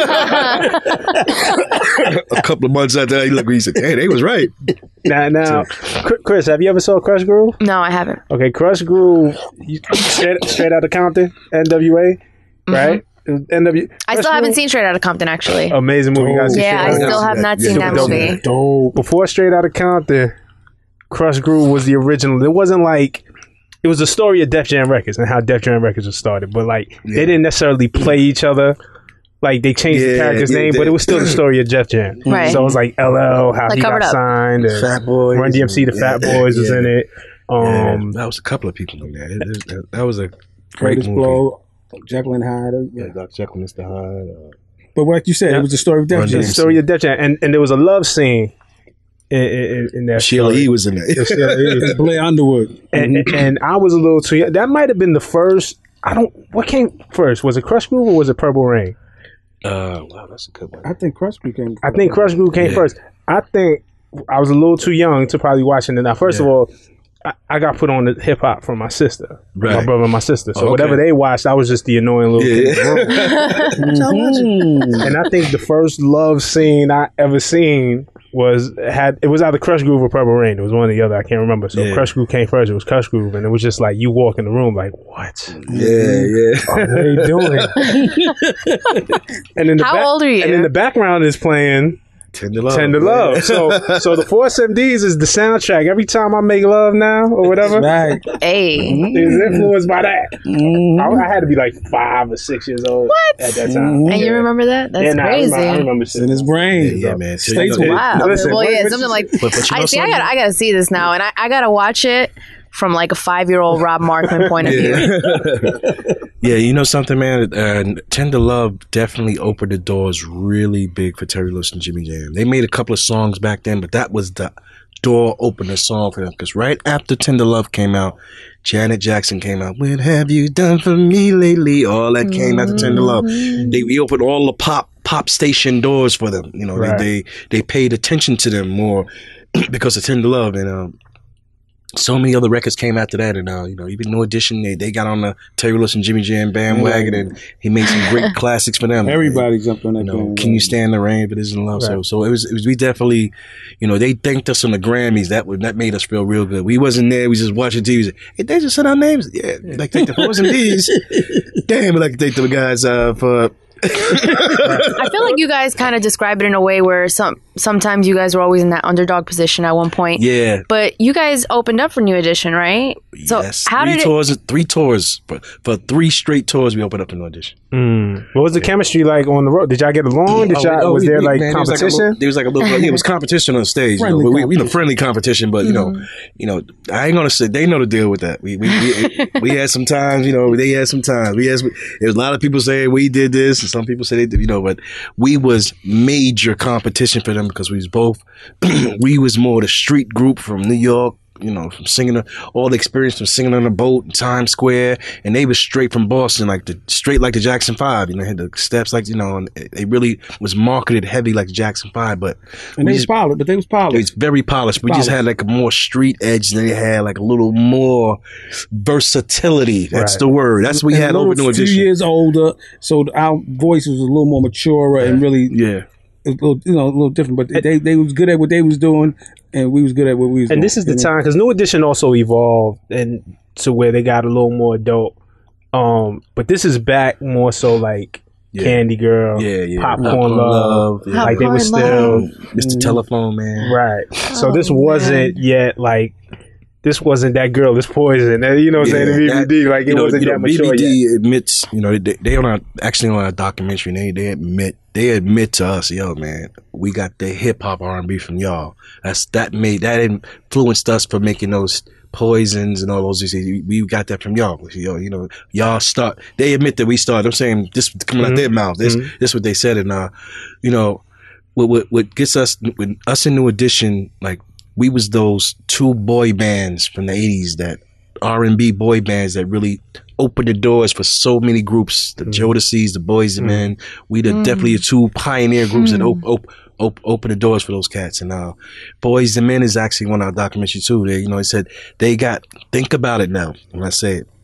A couple of months after that, he looked, he said, hey, they was right. Now, now, Cr- Chris, have you ever saw Crush Groove? No, I haven't. Okay, Crush Groove, you, straight, straight out of Compton, N W A, right? N W. I still haven't seen Straight Outta Compton, actually. Amazing movie, guys. yeah, I Straight Outta still Compton. have not Yeah, seen that dope, movie. Dope. Before Straight Outta Compton, Crush Groove was the original. It wasn't like, it was the story of Def Jam Records and how Def Jam Records was started, but like Yeah. they didn't necessarily play each other. Like they changed the Yeah, character's yeah, name, they- but it was still the story of Def Jam. Right. So it was like L L, how Like he got covered up. signed, and Fat Boys. Run D M C, the Yeah, Fat Boys was yeah. in it. Yeah, Um, that was a couple of people in there. It- it- that, that was a great Greatest movie. Blow, Jekyll and Hyde. Yeah, Yeah. Doctor Jekyll, Mister Hyde. Uh, But like you said, Yeah. it was the story of Def Run Jam. the story of Def Jam, and and there was a love scene in, in, in that Sheila story. E. was in there. Sheila E. And Blair Underwood. and, and I was a little too young. That might have been the first. I don't. What came first? Was it Crush Groove or was it Purple Rain? Uh, wow, that's a good one. I think Crush became. I think Crush Groove came Yeah. first. I think I was a little too young to probably watch it. Now, first of Yeah. all, I, I got put on the hip hop from my sister, my Right. brother, and my sister. So Okay. whatever they watched, I was just the annoying little kid. Yeah. And I think the first love scene I ever seen was had it was either Crush Groove or Purple Rain. It was one or the other. I can't remember. So Yeah. Crush Groove came first. It was Crush Groove, and it was just like you walk in the room like, what? yeah, yeah. What are they doing? and in the How back- old are you? And in the background is playing Tender Love. Tender Love. So, so the Force M Ds is the soundtrack. Every time I make love now or whatever, Right. Hey. is influenced by that. I, I had to be like five or six years old at that time. And you remember that? That's yeah, nah, crazy. I remember, I remember It's in his brain. Yeah, yeah, man. So, States you know, Wow. Listen, well, what- yeah, what something you- like. But, but you know I see. I something? got. I got to see this now, and I, I got to watch it from like a five year old Rob Markman point of view. Yeah. Yeah, you know something, man? Uh, Tender Love definitely opened the doors really big for Terry Lewis and Jimmy Jam. They made a couple of songs back then, but that was the door opener song for them. Because right after Tender Love came out, Janet Jackson came out. What have you done for me lately? All that came after Tender Love. They we opened all the pop pop station doors for them. You know, Right. they, they they paid attention to them more because of Tender Love. And um, so many other records came after that, and uh, you know, even No Edition, they, they got on the Terry Lewis and Jimmy Jam bandwagon, and he made some great classics for them. Everybody jumped on that. You know, bandwagon. Can You Stand the Rain if it isn't love? So, Right. so it was, it was. We definitely, you know, they thanked us on the Grammys. That would that made us feel real good. We wasn't there. We just watching T V. We said, hey, they just said our names. Yeah, like thank the Force and D's. Damn, we like to thank the guys uh, for. I feel like you guys kind of describe it in a way where some sometimes you guys were always in that underdog position at one point. Yeah. But you guys opened up for New Edition, right? So yes. how three did it? tours, three tours for, for three straight tours. We opened up an audition. Mm. What was the chemistry like on the road? Did y'all get along? Did Oh, y'all, oh, was we- there we- like man, there was like a competition? little- There was like a little, yeah, it was competition on stage. You know, Friendly we, we, we know competition. friendly competition, but you know, you know, I ain't gonna say they know to deal with that. We we we, we had some times, you know, they had some times. We had some, there's a lot of people saying we did this, and some people say they did, you know, but we was major competition for them because we was both we was more the street group from New York, you know, from singing, all the experience from singing on a boat in Times Square, and they was straight from Boston, like the straight like the Jackson Five. You know, had the steps like you know, and they really was marketed heavy like the Jackson Five, but and they was polished. But they was polished. It's very polished. We polished. just had like a more street edge. Than they had like a little more versatility. That's Right. the word. That's what we And had a over little New few Edition. years older, so our voice was a little more mature and really, Yeah. a little, you know, a little different. But they they was good at what they was doing, and we was good at what we was doing. And this is the you know? time because New Edition also evolved and to where they got a little more adult. Um, but this is back more so like Yeah. Candy Girl, Yeah, yeah. Popcorn Love, yeah. like they were Popcorn still Love. Mister Telephone Man. right. So Oh, this wasn't man. yet like this wasn't that girl is poison. You know what I'm saying? The that- B B D like it you know, wasn't you know, that mature B B D yet. admits, you know, they, they on our actually on our documentary. They they admit they admit to us, yo, man, we got the hip hop R and B from y'all. That's that made that influenced us for making those poisons and all those. We, we got that from y'all. Yo, you know, y'all start. They admit that we started. I'm saying this coming Mm-hmm. out their mouth. This Mhm. this what they said, and uh, you know, what what, what gets us when us in New Edition, like we was those two boy bands from the eighties that R and B boy bands that really opened the doors for so many groups. The Mm-hmm. Jodeci's, the Boys and Men. We the Mm. definitely the two pioneer groups that Mm. op- op- op- opened the doors for those cats. And uh, Boys and Men is actually one of our documentaries too. They, you know, it said they got. Think about it now. When I say it.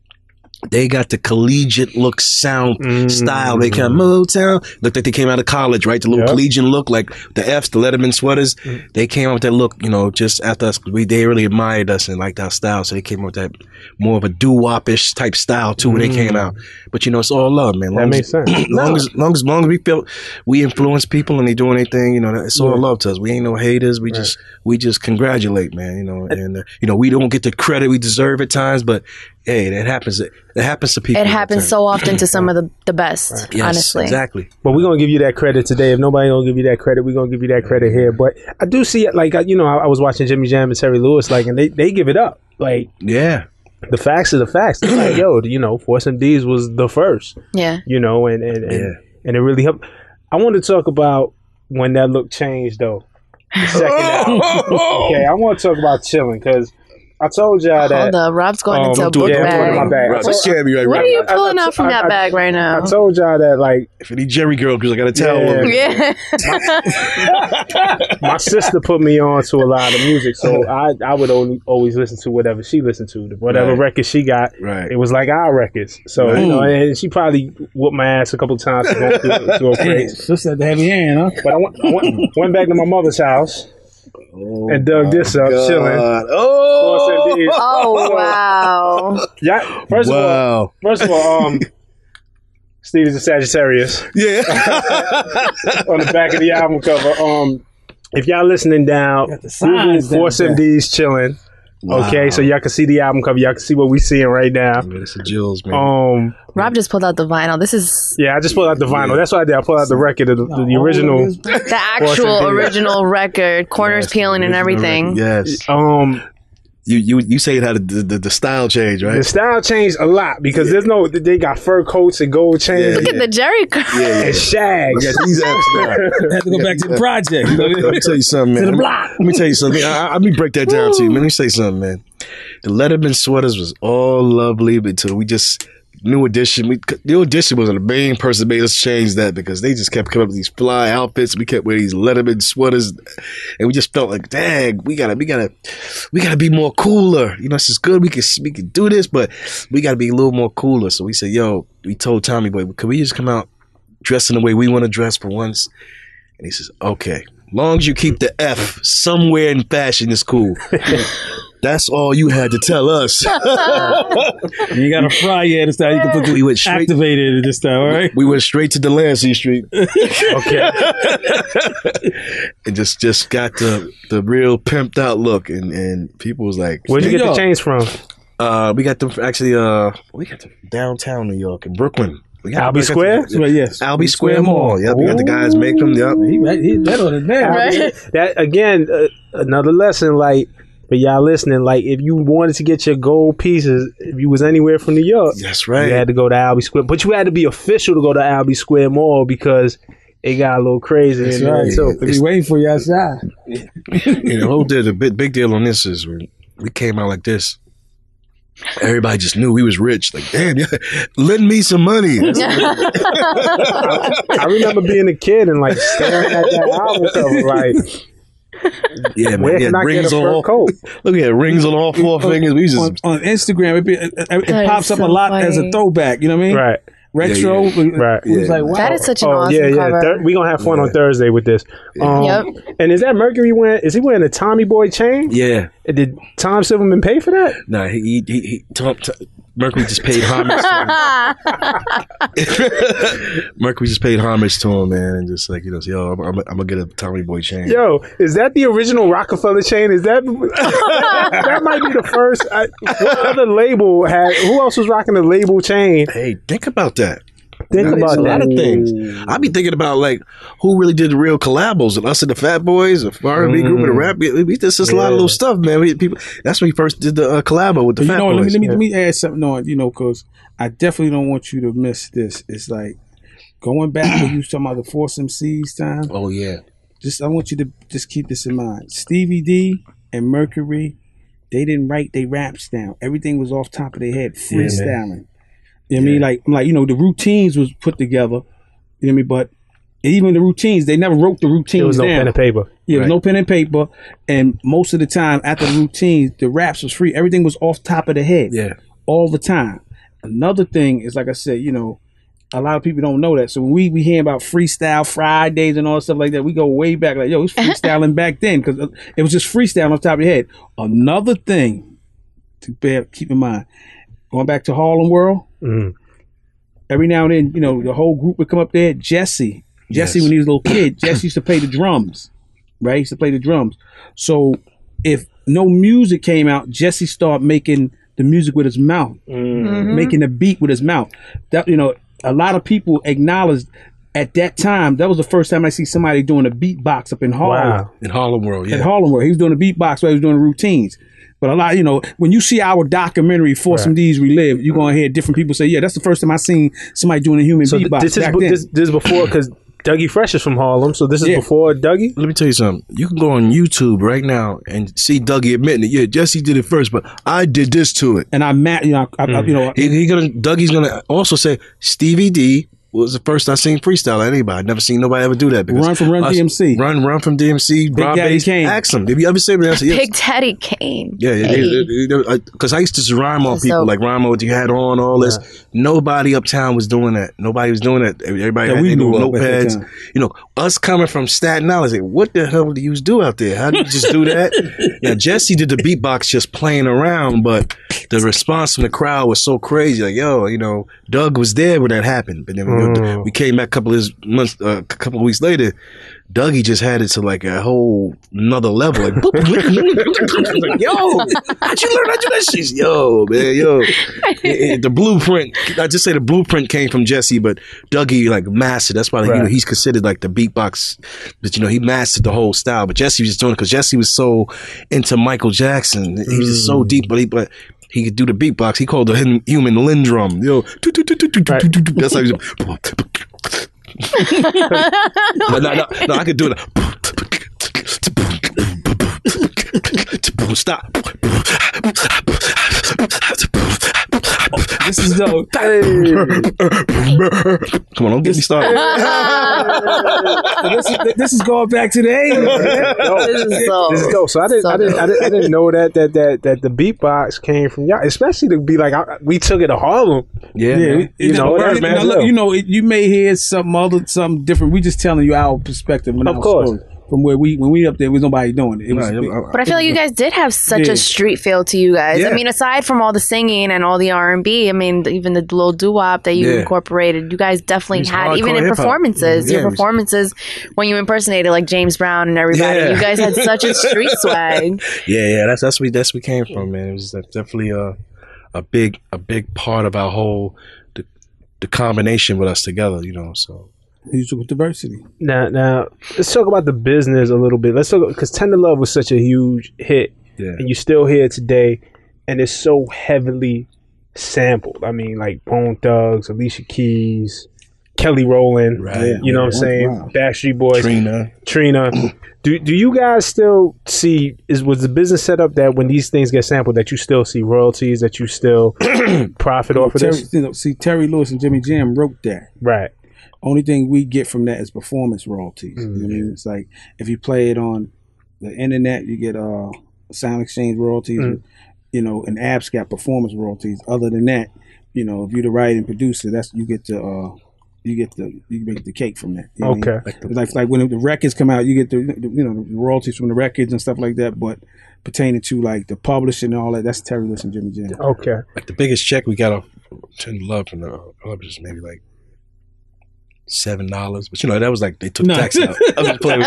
They got the collegiate look, sound, Mm. style. They came Motown. Looked like they came out of college, right? The little Yep. collegiate look, like the F's, the Letterman sweaters. They came out with that look, you know, just after us. We they really admired us and liked our style, so they came out with that more of a doo-wop-ish type style too when they came out. But you know, it's all love, man. That Long makes as, sense. long as long as long as we feel we influence people and they doing anything, you know, it's all Yeah. love to us. We ain't no haters. We Right. just we just congratulate, man. You know, and uh, you know we don't get the credit we deserve at times, but hey, that happens. It happens to people. It all the happens time. so often to some of the, the best, Yes, honestly. exactly. But we're gonna give you that credit today. If nobody gonna give you that credit, we're gonna give you that credit here. But I do see it, like you know, I, I was watching Jimmy Jam and Terry Lewis, like, and they, they give it up. Like Yeah. the facts are the facts. It's like, yo, you know, Force M Ds was the first, Yeah. you know, and and and, Yeah. and it really helped. I want to talk about when that look changed, though. The second album. Okay, I want to talk about Chillin' because I told y'all that. Hold up. Rob's going Um, into a don't do book it, don't do it, bag. my bad. Right, that's Jeremy right What right. are you I- I- pulling I- out from I- that I- bag right now? I told y'all that, like, If any Jerry girl, because I got to tell Yeah. them. Yeah. my sister put me on to a lot of music, so I, I would only always listen to whatever she listened to, whatever Right. record she got. Right. It was like our records, so Right. you know, and she probably whooped my ass a couple times to go through, to go Hey, crazy. sister had the heavy hand, huh? But I went, I went, went back to my mother's house Oh, and dug this up, God. chilling. Oh, Force M Ds. Oh, wow. Yeah. First of all, wow. first of all, um, Steve is a Sagittarius Yeah. on the back of the album cover. Um, if y'all listening down, Got the signs Google Force down M Ds chilling. Wow. Okay, so y'all can see the album cover. Y'all can see what we seeing right now. Man, it's a Jills, man. Um, Rob just pulled out the vinyl. This is yeah, I just pulled out the vinyl. That's what I did. I pulled out the record of the, the, the Oh, original. this- the actual M D. original record, corners Yes, peeling and original everything. record. Yes. Um, You you you say it had the, the the style change, right? the style changed a lot because there's no. They got fur coats and gold chains Yeah, Look at the Jerry curl. Yeah, yeah. and shags. We got these apps now. had to go back to the project. You know, Let me tell you something, man. To the Let me- block. Let me tell you something. I, I, let me break that down to you. Let me say something, man. The Letterman sweaters was all lovely until we just New Edition. We New Edition was the main person that made us change that because they just kept coming up with these fly outfits. We kept wearing these Letterman sweaters, and we just felt like, dang, we gotta, we gotta, we gotta be more cooler. You know, this is good. We can we can do this, but we gotta be a little more cooler. So we said, yo, we told Tommy Boy, could we just come out dressing the way we want to dress for once? And he says, okay, long as you keep the F somewhere in fashion is cool. That's all you had to tell us. you got a fry yet this time. You can put the We went straight- activated this time, all right? We went straight to Delancey Street Okay. and just just got the the real pimped out look, and and people was like, Where'd you New get the York. chains from? uh, we got them from actually, uh, we got them from downtown New York in Brooklyn. We got Albee we got Square? them- That's right, yes. Albee Square Mall. Yep, we got the guys make them. Yep. He, right, he that on it now. Right? That again, uh, another lesson. Like for y'all listening, like if you wanted to get your gold pieces, if you was anywhere from New York, That's right. you had to go to Albee Square. But you had to be official to go to Albee Square Mall because it got a little crazy That's in there right. too. They be waiting for you outside. You know, whole deal, the big, big deal on this is when we came out like this. Everybody just knew we was rich. Like, damn, yeah, lend me some money. I remember being a kid and like staring at that album cover, like, yeah, man. where He had can I get a rings on fur all. coat? Look at rings on all four fingers. We just on, on Instagram, it, be, it, it That pops is up so a lot as a funny. throwback. You know what I mean? Right. Retro. Yeah, we- Right. We was Yeah. like, wow. That is such an Oh awesome yeah, yeah. cover. Thur- we gonna have fun Yeah. on Thursday with this. Um, Yep. And is that Mercury wearing? Is he wearing a Tommy Boy chain? yeah. And did Tom Silverman pay for that? Nah, he he, he Tom, Tom, Mercury just paid homage. to him. Mercury just paid homage to him, man, and just like you know, say, yo, I'm, I'm, I'm gonna get a Tommy Boy chain. Yo, is that the original Rockefeller chain? Is that that might be the first? I, what other label had? Who else was rocking the label chain? Hey, think about that. Think There's about a lot that. of things. I be thinking about like who really did the real collabos, and us and the Fat Boys, the R and B group, and the rap. We, we did just a lot of Yeah. little stuff, man. We, people, that's when we first did the uh, collabo with the But you Fat know, let me, Boys. let me let me add something on. You know, because I definitely don't want you to miss this. It's like going back when you was talking about the Force M Cs time. Oh yeah, Just I want you to just keep this in mind. Stevie D and Mercury, they didn't write their raps down. Everything was off top of their head, freestyling. You know what I mean? Like, like you know, the routines was put together. You know what I mean? But even the routines, they never wrote the routines There was no down. pen and paper. Yeah, there was Right. no pen and paper. And most of the time, after the routines, the raps was free. Everything was off top of the head. yeah. All the time. Another thing is, like I said, you know, a lot of people don't know that. So when we we hear about freestyle Fridays and all stuff like that, we go way back. Like, yo, it was freestyling back then because it was just freestyle off the top of your head. Another thing to bear, keep in mind, going back to Harlem World, Mm. every now and then, you know, the whole group would come up there. Jesse, Jesse, Yes. when he was a little kid, Jesse used to play the drums, right? He used to play the drums. So if no music came out, Jesse started making the music with his mouth, Mm-hmm. making the beat with his mouth. That, you know, a lot of people acknowledged at that time. That was the first time I see somebody doing a beatbox up in Harlem. Wow. In Harlem World, yeah. At Harlem World, he was doing a beatbox while he was doing the routines. But a lot, you know, when you see our documentary "Force M D's Relive," you're gonna hear different people say, "Yeah, that's the first time I seen somebody doing a human So th- beatbox." this is back bu- then. this, this is before because Dougie Fresh is from Harlem, so this is Yeah. before Dougie. Let me tell you something. You can go on YouTube right now and see Dougie admitting it. Yeah, Jesse did it first, but I did this to it. and I'm mad, you know, I, I, you know, He, he gonna Dougie's gonna also say Stevie D was the first I seen freestyle at anybody. I never seen nobody ever do that. because Run from Run us- D M C. Run, run from D M C. Rob Daddy Bass. Kane. Ask him. Have you ever seen him? I said, yes. Big Daddy Kane. Yeah, yeah, because I used to just rhyme on So- people like rhyme on what you had on, all this. Nobody uptown was doing that. Nobody was doing that. Everybody That had we their knew little of at the notepads. time. You know, us coming from Staten Island, like, what the hell do you do out there? How do you just do that? Yeah, Jesse did the beatbox just playing around, but the response from the crowd was so crazy. Like, yo, you know, Doug was there when that happened, but then we, Mm. we came back a couple of months, uh, a couple of weeks later. Dougie just had it to like a whole another level. Like, boop, boop, boop. Like, yo, how'd you learn how to do that shit? Yo, man, yo. It- it- the blueprint, I just say the blueprint came from Jesse, but Dougie like mastered. That's why like, you know, Right. he's considered like the beatbox. But you know, he mastered the whole style. But Jesse was just doing it because Jesse was so into Michael Jackson. He was just so deep, but he, but he could do the beatbox. He called the hum- human Lindrum. Yo, that's how he was. no, no, no, no, I could do it. Stop. this is dope. Come on, don't get me started. this, is, this is going back to the eighties. This is so. This is dope. So I didn't, so I didn't, I dope. didn't, I didn't know that that that that the beatbox came from y'all, especially to be like I, we took it to Harlem. Yeah, Yeah, man. we- You know, now, that's now, man's look, love. you know, it, you may hear something other, something different. We just telling you our perspective, and Of our course. story. From where we when we up there, there was nobody doing it. It was, Right, I'm- But I feel like you guys did have such Yeah. a street feel to you guys. Yeah. I mean, aside from all the singing and all the R and B, I mean, even the little doo-wop that you Yeah. incorporated, you guys definitely It's had, even hardcore in hip-hop. performances, Yeah, your it was- performances when you impersonated like James Brown and everybody, Yeah. you guys had such a street swag. yeah, yeah. That's that's where that's where we came from, man. It was definitely a a big a big part of our whole the, the combination with us together. You know, so. musical diversity. Now, now let's talk about the business a little bit. Let's talk because Tender Love was such a huge hit, Yeah. and you still hear it today, and it's so heavily sampled. I mean, like Bone Thugs, Alicia Keys, Kelly Rowland. Right. You know what I'm Yeah. saying? Wow. Backstreet Boys, Trina. Trina. Do do you guys still see is was the business set up that when these things get sampled that you still see royalties, that you still profit off of Terry, this? you know, see, Terry Lewis and Jimmy Jam wrote that. Right. Only thing we get from that is performance royalties. Mm-hmm. You know what I mean? It's like if you play it on the internet, you get uh sound exchange royalties. Mm. You know, and Abs got performance royalties. Other than that, you know, if you're the writer and producer, that's you get the uh you get the you make the cake from that. You know what I mean? Okay. Like, the, like like when the records come out, you get the, the you know the royalties from the records and stuff like that. But pertaining to like the publishing and all that, that's Terry Lewis and Jimmy Jam. Okay. Like the biggest check we got off Tender Love from the publishers, maybe like seven dollars. But you know that was like they took No. tax out. I was just playing with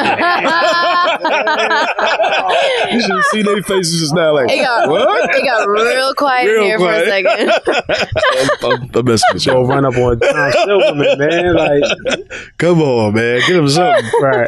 that. You should have seen their faces just now. Like It got, what? it got real quiet Real in here quiet. for a second. I'm, I'm, I'm messing with Go you. run up on Tom Silverman, man. Like, Come on, man. Give him something. right,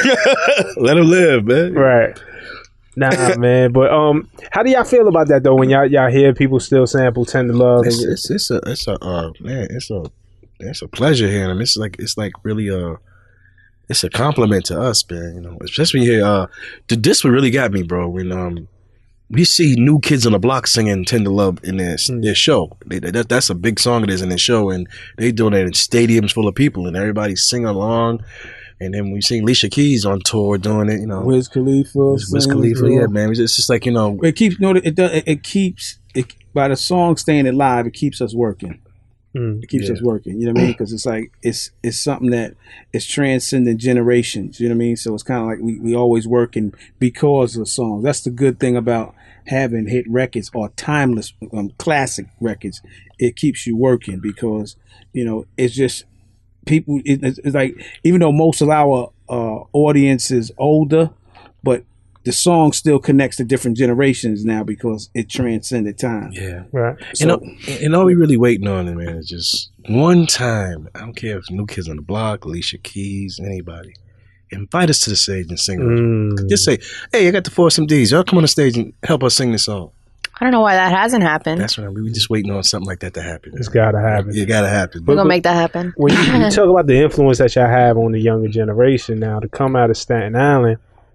Let him live, man. right. Nah, man. But um, how do y'all feel about that though? When y'all y'all hear people still sample Tender Love? It's, it's, it's a it's a uh, man. It's a it's a pleasure hearing him. It's like it's like really a it's a compliment to us, man. You know, especially when you hear uh, the this what really got me, bro. When um we see New Kids on the Block singing Tender Love in their Mm. their show. They, that that's a big song it is in their show, and they doing it in stadiums full of people, and everybody sing along. And then we seen Alicia Keys on tour doing it. You know, Wiz Khalifa, Wiz sings, Khalifa, you know. yeah, man. It's just like you know, It keeps no, it does. It, it keeps it by the song staying alive. It keeps us working. Mm. It keeps Yeah. us working. You know what I mean? Because it's like it's it's something that is transcending generations. You know what I mean? So it's kind of like we we always working because of songs. That's the good thing about having hit records or timeless um, classic records. It keeps you working because you know it's just people. It, it's, it's like even though most of our uh, audience is older, but the song still connects to different generations now because it transcended time. yeah. Right. And, all, and all we really waiting on, man, is just one time. I don't care if New Kids on the Block, Alicia Keys, anybody, invite us to the stage and sing. Mm. Just say, "Hey, I got the Four M Ds. Y'all come on the stage and help us sing this song." I don't know why that hasn't happened. That's what we were just waiting on something like that to happen. It's gotta happen. It gotta happen. We're gonna make that happen. When you, you talk about the influence that y'all have on the younger generation now to come out of Staten Island,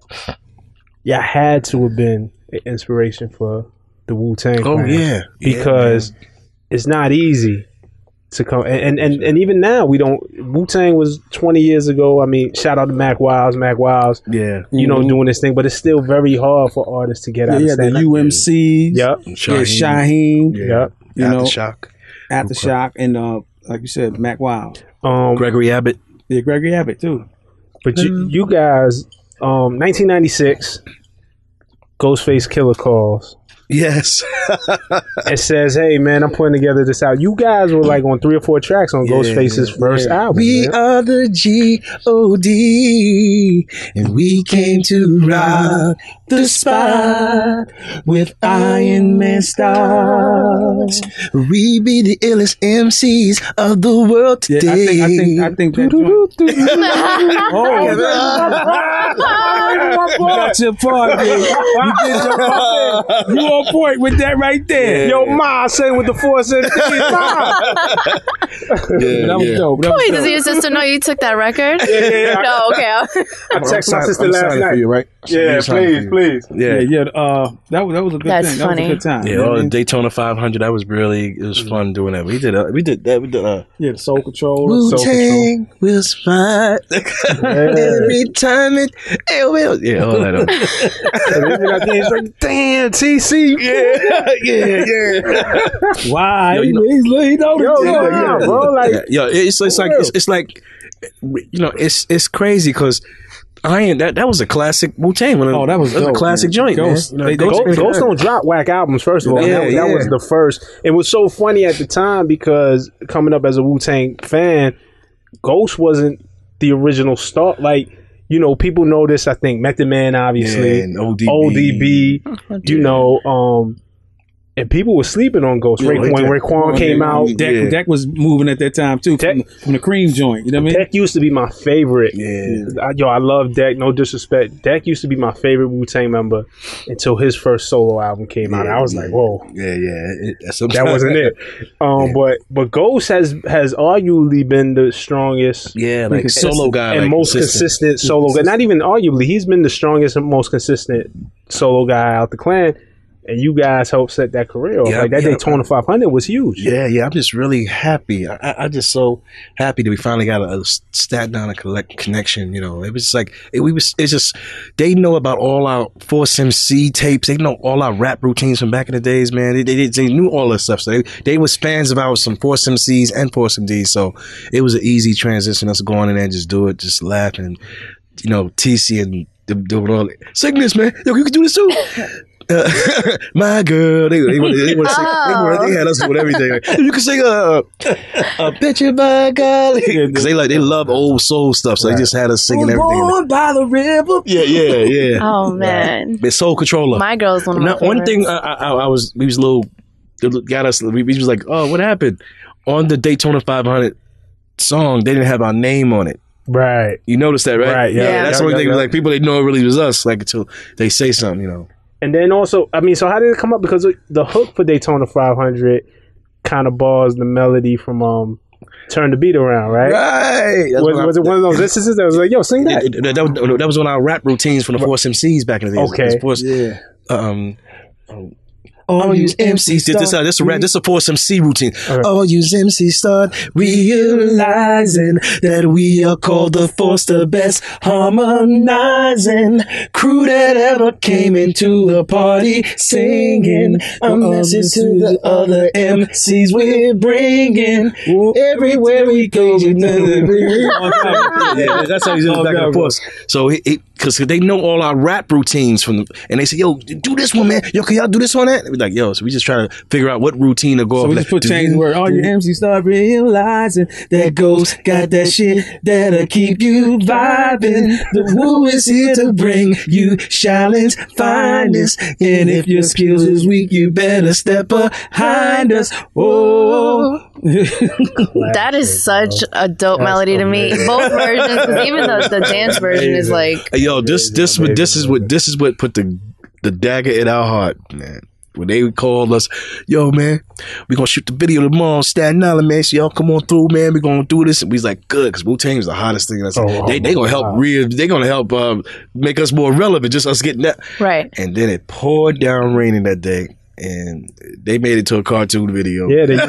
y'all had to have been an inspiration for the Wu-Tang Oh Clan. yeah, because Yeah, it's not easy to come and, and, and, and even now we don't Wu-Tang was twenty years ago. I mean, shout out to Mac Wiles, Mac Wiles, man. you know, Mhm. doing this thing, but it's still very hard for artists to get Yeah, out yeah, of the Staten U M Cs. Yep. yeah. Yeah, Shaheem. Yeah. Yep. You know, Aftershock. Aftershock, and uh, like you said, Mac Wild. Um Gregory Abbott. Yeah, Gregory Abbott too. but you, you guys um nineteen ninety-six Ghostface Killer calls. Yes. It says, "Hey man, I'm putting together this out." You guys were like on three or four tracks on Yeah, Ghostface's yeah, first yeah. album. We man. are the G O D, and we came to rock the spot with Iron Man stars. We be the illest M Cs of the world Yeah, today. I think I think I think that joint. Oh, you got your part, man. You did your part. You on point with that right there. Yo, Ma, say with the force and Ma. Yeah, That was yeah. dope. That was Wait, dope. does your sister know you took that record? Yeah, yeah, yeah. No, okay. I text my I'm sister I'm last signing night. for you, right? Yeah, I'm signing please, for you. please. Yeah. Yeah, yeah. Uh, that was that was a good That's thing. That funny. was a good time. Yeah, You know all what I the mean? Daytona five hundred. That was really it was fun doing that. We did uh, we did that. We did uh, Yeah, the Soul Control. Wu Soul Wu-Tang will spot every time it it will. Yeah, all that. It's like, damn, T C. Yeah, yeah, yeah. Why? Yo, you know- He's he know the Yo, joint. yo, yo, bro, like, Yeah, yo, it's it's like it's, it's like you know it's it's crazy because Iron that that was a classic Wu-Tang. One of- Oh, that was a dope, classic man. joint, Ghost- man. You know, they- they- Ghost- Ghost, Ghost don't drop whack albums, first of all. Yeah, that, that yeah. was the first. It was so funny at the time because coming up as a Wu-Tang fan, Ghost wasn't the original start. Like, you know, people know this, I think, Method Man, obviously. Yeah, and O D B. O D B, you know, um, and people were sleeping on Ghost. Yeah, Ray, when Deck- Raekwon came out, Deck, Yeah. Deck was moving at that time too, from, Deck- from the Cream joint. You know what I mean? Deck used to be my favorite. Yeah. I, yo, I love Deck. No disrespect. Deck used to be my favorite Wu-Tang member until his first solo album came out. Yeah, I was yeah. like, whoa. Yeah, yeah. It, that's That wasn't it. Um, Yeah. But but Ghost has has arguably been the strongest Yeah, like Consistent. solo guy, and like most consistent, solo guy. Not even arguably, he's been the strongest and most consistent solo guy out the clan. And you guys helped set that career off. Yeah, like that yeah. Daytona five hundred was huge. Yeah, yeah. I'm just really happy. I, I, I'm just so happy that we finally got a, a Staten Island collect connection. You know, it was like it, we was. It's just they know about all our Force M C tapes. They know all our rap routines from back in the days, man. They they, they knew all this stuff. So they they was fans of ours, some Force M Cs and Force M Ds. So it was an easy transition. Us going in there and just do it, just laughing. And, you know, T C and doing all sing this, man. Yo, you can do this too. Uh, my girl, they they, wanna- they, wanna sing, they, wanna- they had us with everything. Like, you can sing a, a picture by God because they like they love old soul stuff, so they just had us singing everything. Born by the river. Yeah, yeah, yeah. Oh man, It's Soul Controller. my girl's one of my Now, one favorites. thing I, I, I was we was a little it got us. We, we was like, oh, what happened on the Daytona five hundred song? They didn't have our name on it. Right. You noticed that, right? Right, yeah. Yeah. That's Yeah, the only yeah, thing. yeah. Like people, they know it really was us. Like until they say something, you know. And then also, I mean, so how did it come up? Because the hook for Daytona five hundred kind of bars the melody from um, Turn the Beat Around, right? Right. That's Was, what was I- it one of those instances that was like, yo, sing that? It- it- that, was, that was on our rap routines from the Force M Cs back in the days. Okay. It was Force, Yeah. um, All use M C This, this, this, a rap, this a Force M C routine. Okay. All use M C start realizing that we are called the Force, the best harmonizing crew that ever came into the party singing a message to the other M Cs we're bringing. Everywhere we go, we know that we- yeah, that's how he's in the back and forth. So, because they know all our rap routines from, the, and they say, "Yo, do this one, man. Yo, can y'all do this one?" That we're like, "Yo," so we just try to figure out what routine to go. So off we like, just put do change the you- word. All your M Cs start realizing that Ghost got that shit that'll keep you vibing. The Woo is here to bring you Shaolin's finest. And if your skills is weak, you better step behind us. Oh, That is such a dope melody to me. Both versions, 'cause even the, the dance version is like, Hey, yo, this this what this is what this is what put the the dagger in our heart, man. When they called us, yo, man, we gonna shoot the video tomorrow on Staten Island, man. So y'all come on through, man. We gonna do this. And we was like, good, because Wu-Tang is the hottest thing. That's, Oh, they oh they gonna my help God. real. They gonna help um, make us more relevant. Just us getting that. right. And then it poured down raining that day, and they made it to a cartoon video. Yeah, they,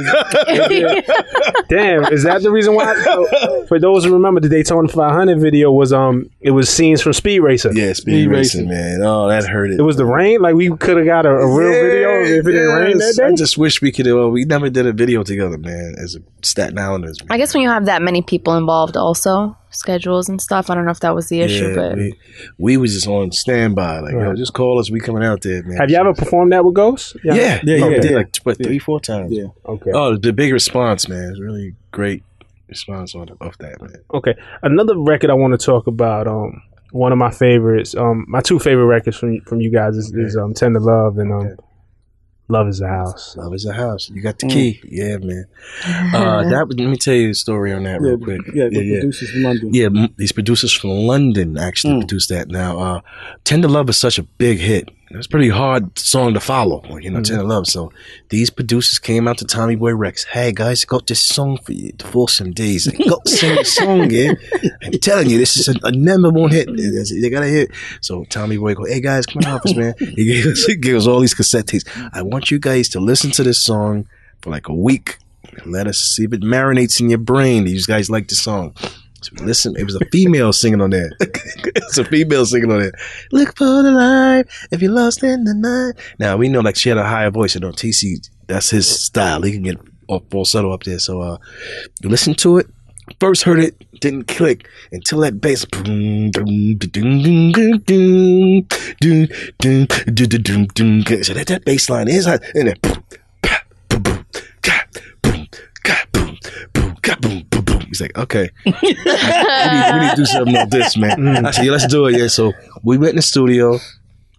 damn. Is that the reason why? So, for those who remember, the Daytona five hundred video was um, it was scenes from Speed Racer. yeah, speed, Speed racing, man. Oh, that hurt it. It was the rain. Like we could have got a, a real video if it didn't rain that Yes. day. I just wish we could. Well, we never did a video together, man. As a Staten Islanders, man. I guess when you have that many people involved, also schedules and stuff. I don't know if that was the issue, Yeah, but we, we was just on standby. Like, yo, Right. just call us. We coming out there, man. Have you ever performed that with Ghost? Yeah, yeah, Yeah, yeah. yeah. We did like what, three, four times. Yeah. Okay. Oh, the big response, man. It's really great response on off that, man. Okay. Another record I want to talk about. Um, one of my favorites. Um, my two favorite records from from you guys is, is um, Tender Love and um, Okay. Love Is a House. Love is a house. You got the key. Yeah, man. Uh, that was- let me tell you the story on that Yeah, real quick. yeah, the yeah, yeah. producers from London. Yeah, m- these producers from London actually Mm. produced that. Now, uh, Tender Love is such a big hit. It's a pretty hard song to follow, you know, Tender Love. So these producers came out to Tommy Boy Rex. Hey, guys, got this song for you, the Force M Ds. Got to sing the song, yeah? I'm telling you, this is a, a number one hit. They got a hit. So Tommy Boy go, hey, guys, come in the office, man. He gave us, he gave us all these cassette tapes. I want you guys to listen to this song for like a week. Let us see if it marinates in your brain. These guys like the song. So we listen, it was a female singing on there. It's a female singing on there. Look for the light if you're lost in the night. Now we know like she had a higher voice. You know, T C, that's his style. He can get all falsetto up there. So uh, you listen to it. First heard it, didn't click until that bass. Boom, boom, dun, dun, dun, dun, dun, dun, dun, dun, dun, dun. So that, that bass line is hot. And then boom, pa, boom, boom, ka, boom, ka, boom, boom, ka, boom, boom, boom. He's like, okay, we, need, we need to do something like this, man. I said, yeah, let's do it. Yeah, so we went in the studio.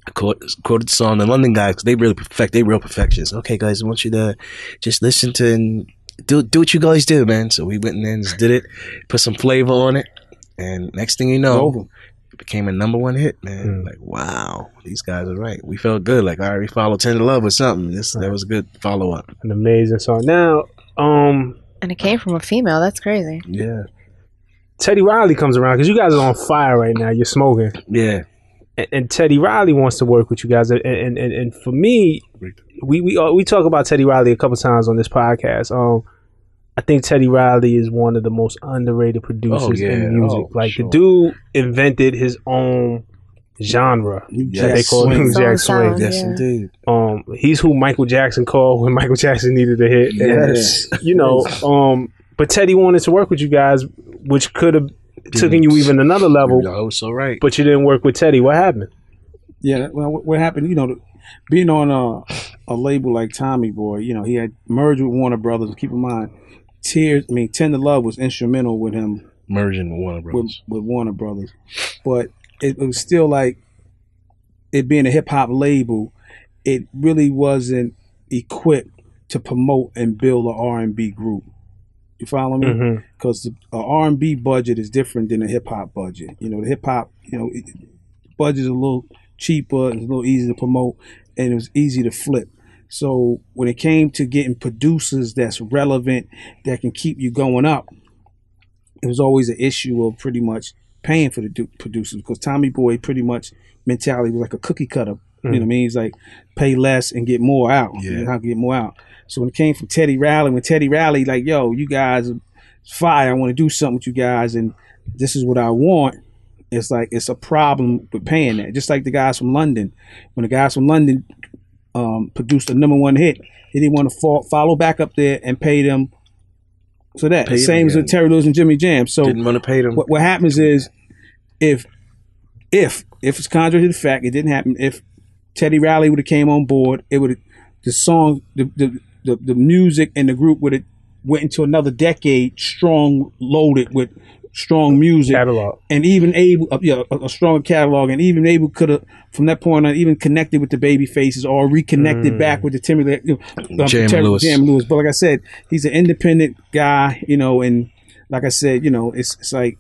I quoted, quoted the song. The London guys, they really perfect. They real perfectionists. Okay, guys, I want you to just listen to and do do what you guys do, man. So we went in there and just did it, put some flavor on it, and next thing you know, Over. it became a number one hit, man. Mm. Like, wow, these guys are right. We felt good. Like, I already followed Tender Love or something. This that was a good follow up. An amazing song. Now, um, And it came from a female. That's crazy. Yeah, Teddy Riley comes around because you guys are on fire right now. You're smoking. yeah. And, and Teddy Riley wants to work with you guys. And and, and, and for me, we we uh, we talk about Teddy Riley a couple times on this podcast. Um, I think Teddy Riley is one of the most underrated producers Oh, yeah. in music. Oh, like sure. the dude invented his own genre New that they Jack call Swing. New Jack Sound, Swing. Yes, Yeah. indeed. Um, he's who Michael Jackson called when Michael Jackson needed a hit. And, Yes. you know, um, but Teddy wanted to work with you guys, which could have taken you even another level. Oh, so right. But you didn't work with Teddy. What happened? Yeah, well, what what happened? You know, being on a, a label like Tommy Boy, you know, he had merged with Warner Brothers. Keep in mind, Tears, I mean, Tender Love was instrumental with him Merging with Warner with, Brothers. with Warner Brothers, but it, it was still like it being a hip hop label. It really wasn't equipped to promote and build an R and B group. You follow me? Mm-hmm. Because the R and B budget is different than the hip hop budget. You know, the hip hop, you know, it, budget is a little cheaper, it's a little easier to promote, and it was easy to flip. So when it came to getting producers that's relevant, that can keep you going up, it was always an issue of pretty much paying for the du- producers, because Tommy Boy pretty much mentality was like a cookie cutter. You know what I mean? He's like, pay less and get more out. Yeah. You know how to get more out. So when it came from Teddy Riley, when Teddy Riley like, yo, you guys are fire, I want to do something with you guys, and this is what I want. It's like it's a problem with paying that. Just like the guys from London. When the guys from London um, produced a number one hit, he didn't want to fall, follow back up there and pay them for that. Pay them, Same as yeah. with Terry Lewis and Jimmy Jam. So Didn't want to pay them. what, what happens is if if if it's contrary to the fact, it didn't happen. If Teddy Riley would have came on board, it would the song the the, the the music and the group would have went into another decade strong loaded with strong music Catalog. and even able uh, yeah, a, a stronger catalog, and even able could have from that point on even connected with the baby faces or reconnected Mm. back with the Timmy you know, um, Jam Terry- Lewis. Jam Lewis. But like I said, he's an independent guy, you know, and like I said, you know, it's it's like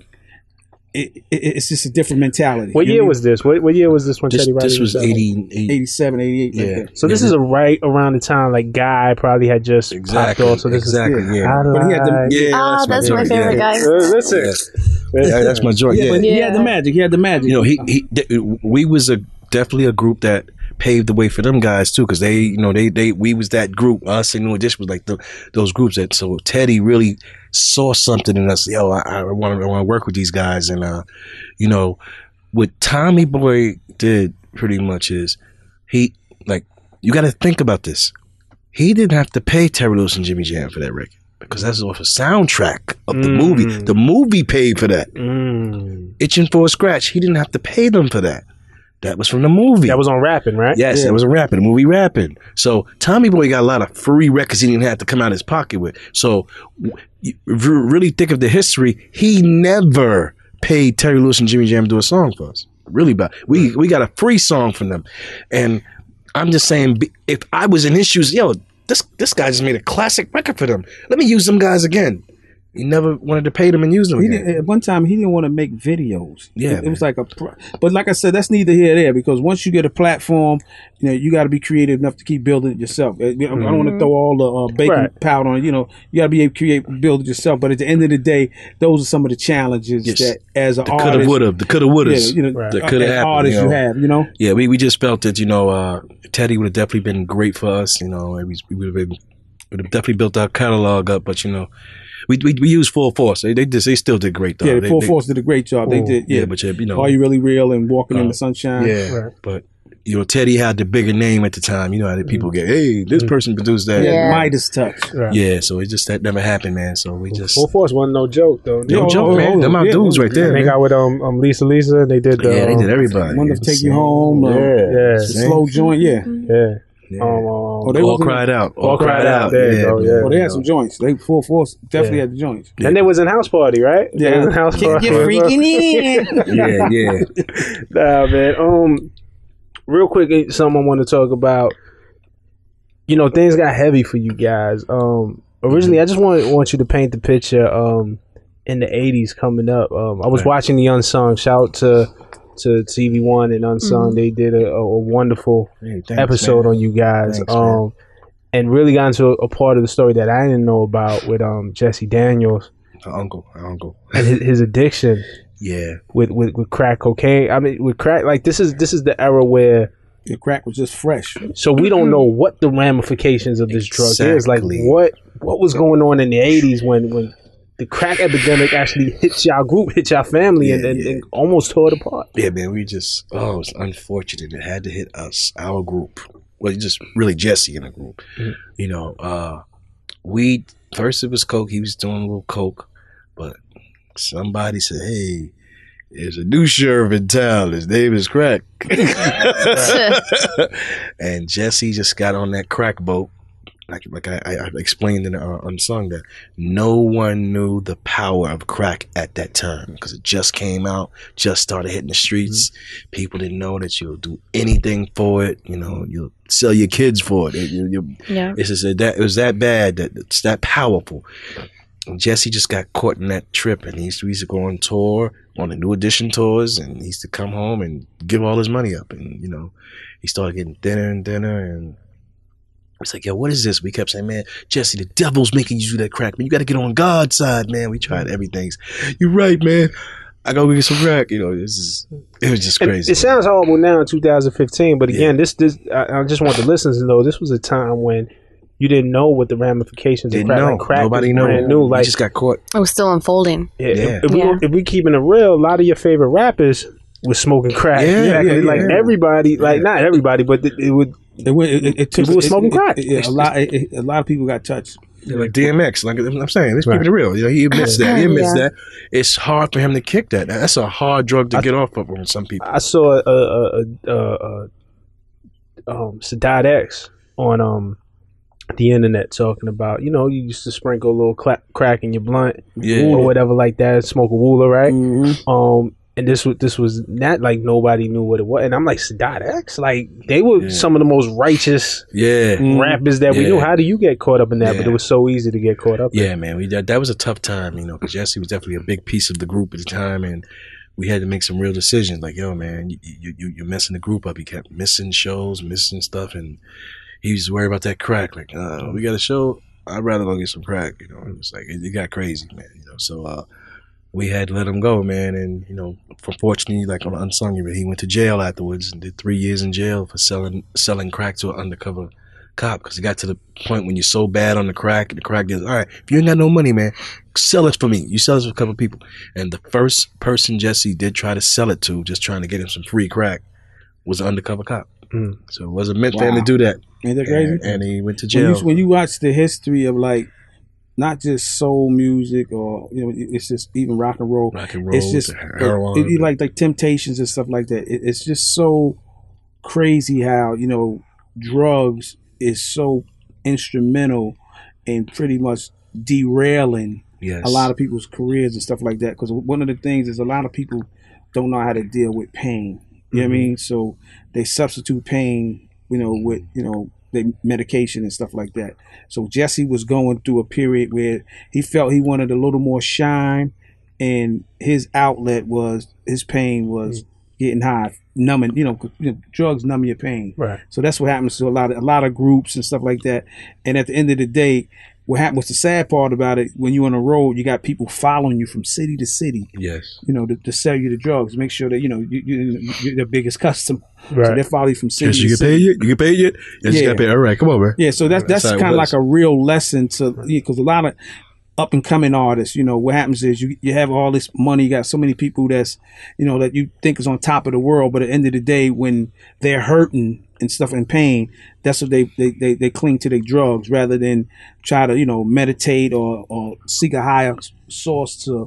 it, it, it's just a different mentality. What You year know was this? What, what year was this when This, Teddy Riley this was out? eighty-eight. eighty-seven, eighty-eight. Yeah. Like that. So this Yeah. is a right around the time like Guy probably had just Exactly, popped off. So this exactly, is yeah. I But he had the- like- Yeah, Ah, that's my joint, favorite yeah. guy. Uh, Listen, Yeah, that's my joint. Yeah, Yeah, but he had Yeah. the magic. He had the magic. you know, he he. th- We was a definitely a group that paved the way for them guys too, because they, you know, they they we was that group. Us and New Edition was like the, those groups that. So Teddy really saw something in us. Yo, I, I want to I want to work with these guys, and uh, you know, what Tommy Boy did pretty much is he like you got to think about this. He didn't have to pay Terry Lewis and Jimmy Jam for that record, because that's off a soundtrack of the Mm. movie. The movie paid for that. mm. Itching for a Scratch, he didn't have to pay them for that. That was from the movie. That was on rapping, right? yes, Yeah. that was a rapping, a movie rapping. So Tommy Boy got a lot of free records he didn't have to come out of his pocket with. So w- you- if you really think of the history, he never paid Terry Lewis and Jimmy Jam to do a song for us. Really bad. We we got a free song from them, and I'm just saying, be- if I was in his shoes, yo, this this guy just made a classic record for them. Let me use them guys again. He never wanted to pay them and use them He again. didn't, at one time, he didn't want to make videos. Yeah, it, it was like a. Pro- but like I said, that's neither here nor there, because once you get a platform, you know, you got to be creative enough to keep building it yourself. I, I don't want to throw all the uh, baking Right. powder on it. You know, you got to be able to create, build it yourself. But at the end of the day, those are some of the challenges Yes. that, as an The coulda, artist, woulda, the coulda, woulda. yeah, you know, Right. That uh, coulda as happened, artists you you know. have, you know. Yeah, we, we just felt that, you know, uh, Teddy would have definitely been great for us. You know, we, we would have been, would have definitely built our catalog up. But you know, we we, we used Full Force. They they, just, they still did great though. Yeah, they, Full they, Force did a great job. They Ooh, did, yeah. Yeah, but yeah, you know, Are You Really Real and Walking in Uh, the Sunshine. yeah, Right. but you know, Teddy had the bigger name at the time. You know how the people get, hey, this person produced that. Yeah, Yeah. Midas touch. Right. Yeah, so it just that never happened, man. So we just Full Force wasn't no joke though. no Yeah, joke, oh, man. oh, Them my yeah. dudes right there, And they man. got with um, um Lisa Lisa. And they did the Yeah, they um, did everybody. One to Take You Home. Uh, Yeah, Yeah. the Slow Joint, yeah. Yeah. yeah. Um, um, Oh, they all wasn't- cried out. All, All cried, cried out. out. There you go, man. yeah. Oh, they had some joints. They Full Force definitely Yeah. had the joints. And there was a house party, right? Yeah. There was a house Get, party. get freaking in. Yeah, yeah. Nah, man. Um, real quick, something I want to talk about. You know, things got heavy for you guys. Um, originally, I just want want you to paint the picture. Um, in the eighties coming up, um, I was Right. watching the Unsung. Shout out to to T V One and Unsung. Mhm. They did a, a wonderful Hey, thanks, episode man. on you guys. Thanks, um, man. and really got into a, a part of the story that I didn't know about with um Jesse Daniels Our uncle, our uncle. and his, his addiction Yeah, with, with with crack cocaine. I mean, with crack, like this is this is the era where. The crack was just fresh. So we don't know what the ramifications of this drug is. Like Exactly. what what was going on in the eighties when, when the crack epidemic actually hit y'all group, hit y'all family, and, Yeah, and, yeah. and almost tore it apart. yeah, man. We just oh, it's unfortunate. It had to hit us, our group. Well, just really Jesse in the group. Mhm. You know, uh, we first it was coke. He was doing a little coke, but somebody said, "Hey, there's a new sheriff in town. His name is Crack." And Jesse just got on that crack boat. Like, like I, I I explained in uh, Unsung that no one knew the power of crack at that time because it just came out, just started hitting the streets. People didn't know that you'll do anything for it. You know, you'll sell your kids for it. It- you- you- Yeah. it's just that it was that bad, that it's that powerful. And Jesse just got caught in that trip, and he used to, we used to go on tour, on the New Edition tours, and he used to come home and give all his money up. And you know, he started getting thinner and thinner, and it's like, yo, what is this? We kept saying, man, Jesse, the devil's making you do that crack, man. You got to get on God's side, man. We tried everything. You're right, man. I gotta go get some crack. You know, this is it was just And crazy. it sounds horrible now in two thousand fifteen, but again, Yeah. this this I, I just want the listeners to know this was a time when you didn't know what the ramifications Didn't of crack. know. Like crack Nobody was knew. brand new. We Like just got caught. It was still unfolding. yeah, Yeah. If, if we Yeah. if we keeping it real, a lot of your favorite rappers was smoking crack. Yeah, Exactly. yeah, Like yeah. everybody, like Yeah. not everybody, but it, it would. It, went- it, it, it took People were it- smoking it- crack. it- it- a lot. It, it- a lot of people got touched. Like D M X, like I'm saying, let's Right. keep it real. You know, he admits that. He admits Yeah. that. It's hard for him to kick that. That's a hard drug to get off of on some people. I saw a, a, a, a, a um, Sadat X on um the internet talking about, you know, you used to sprinkle a little cla- crack in your blunt Yeah. or whatever like that, smoke a wooler, right? Mhm. Um, and this was this was not like nobody knew what it was, and I'm like Sadat X, like they were Yeah. some of the most righteous Yeah. Mm. rappers that we Yeah. knew. How do you get caught up in that? But Yeah. it was so easy to get caught up. in. Yeah, man. We that, that was a tough time, you know, because Jesse was definitely a big piece of the group at the time, and we had to make some real decisions. Like, yo, man, you, you, you you're messing the group up. He kept missing shows, missing stuff, and he was worried about that crack. Like, uh, we got a show. I'd rather go get some crack. You know, it was like it, it got crazy, man. You know, so uh, we had to let him go, man. And you know, unfortunately, like on Unsung, he went to jail afterwards and did three years in jail for selling selling crack to an undercover cop because it got to the point when you're so bad on the crack, the crack deals, all right, if you ain't got no money, man, sell it for me. You sell it for a couple people. And the first person Jesse did try to sell it to, just trying to get him some free crack, was an undercover cop. Mm. So it wasn't meant for him to Wow. do that. Ain't that crazy? And, and he went to when jail. you when you watch the history of like not just soul music or you know it's just even rock and roll. Rock and roll, It's just heroin. it, it, like like Temptations and stuff like that. It, it's just so crazy how you know drugs is so instrumental in pretty much derailing yes. a lot of people's careers and stuff like that. Because one of the things is a lot of people don't know how to deal with pain. You know what I mean? So they substitute pain, you know, with you know the medication and stuff like that. So Jesse was going through a period where he felt he wanted a little more shine, and his outlet was his pain was getting high, numbing. You know, 'cause, you know, drugs numb your pain. Right. So that's what happens to a lot of a lot of groups and stuff like that. And at the end of the day, what happened? What's the sad part about it? When you're on the road, you got people following you from city to city. Yes. You know, to, to sell you the drugs. Make sure that you know you, you, you're the biggest customer. So Right. they follow you from city Yes, to you get city. paid yet? You get paid yet? Yes, you Yeah. got paid. All right, come on, man. Yeah, so that's that's That's how it kind of was. like a real lesson to because a lot of up and coming artists, you know, what happens is you you have all this money, you got so many people that's you know that you think is on top of the world, but at the end of the day, when they're hurting and stuff in pain, that's what they they, they, they cling to their drugs rather than try to you know meditate or or seek a higher source to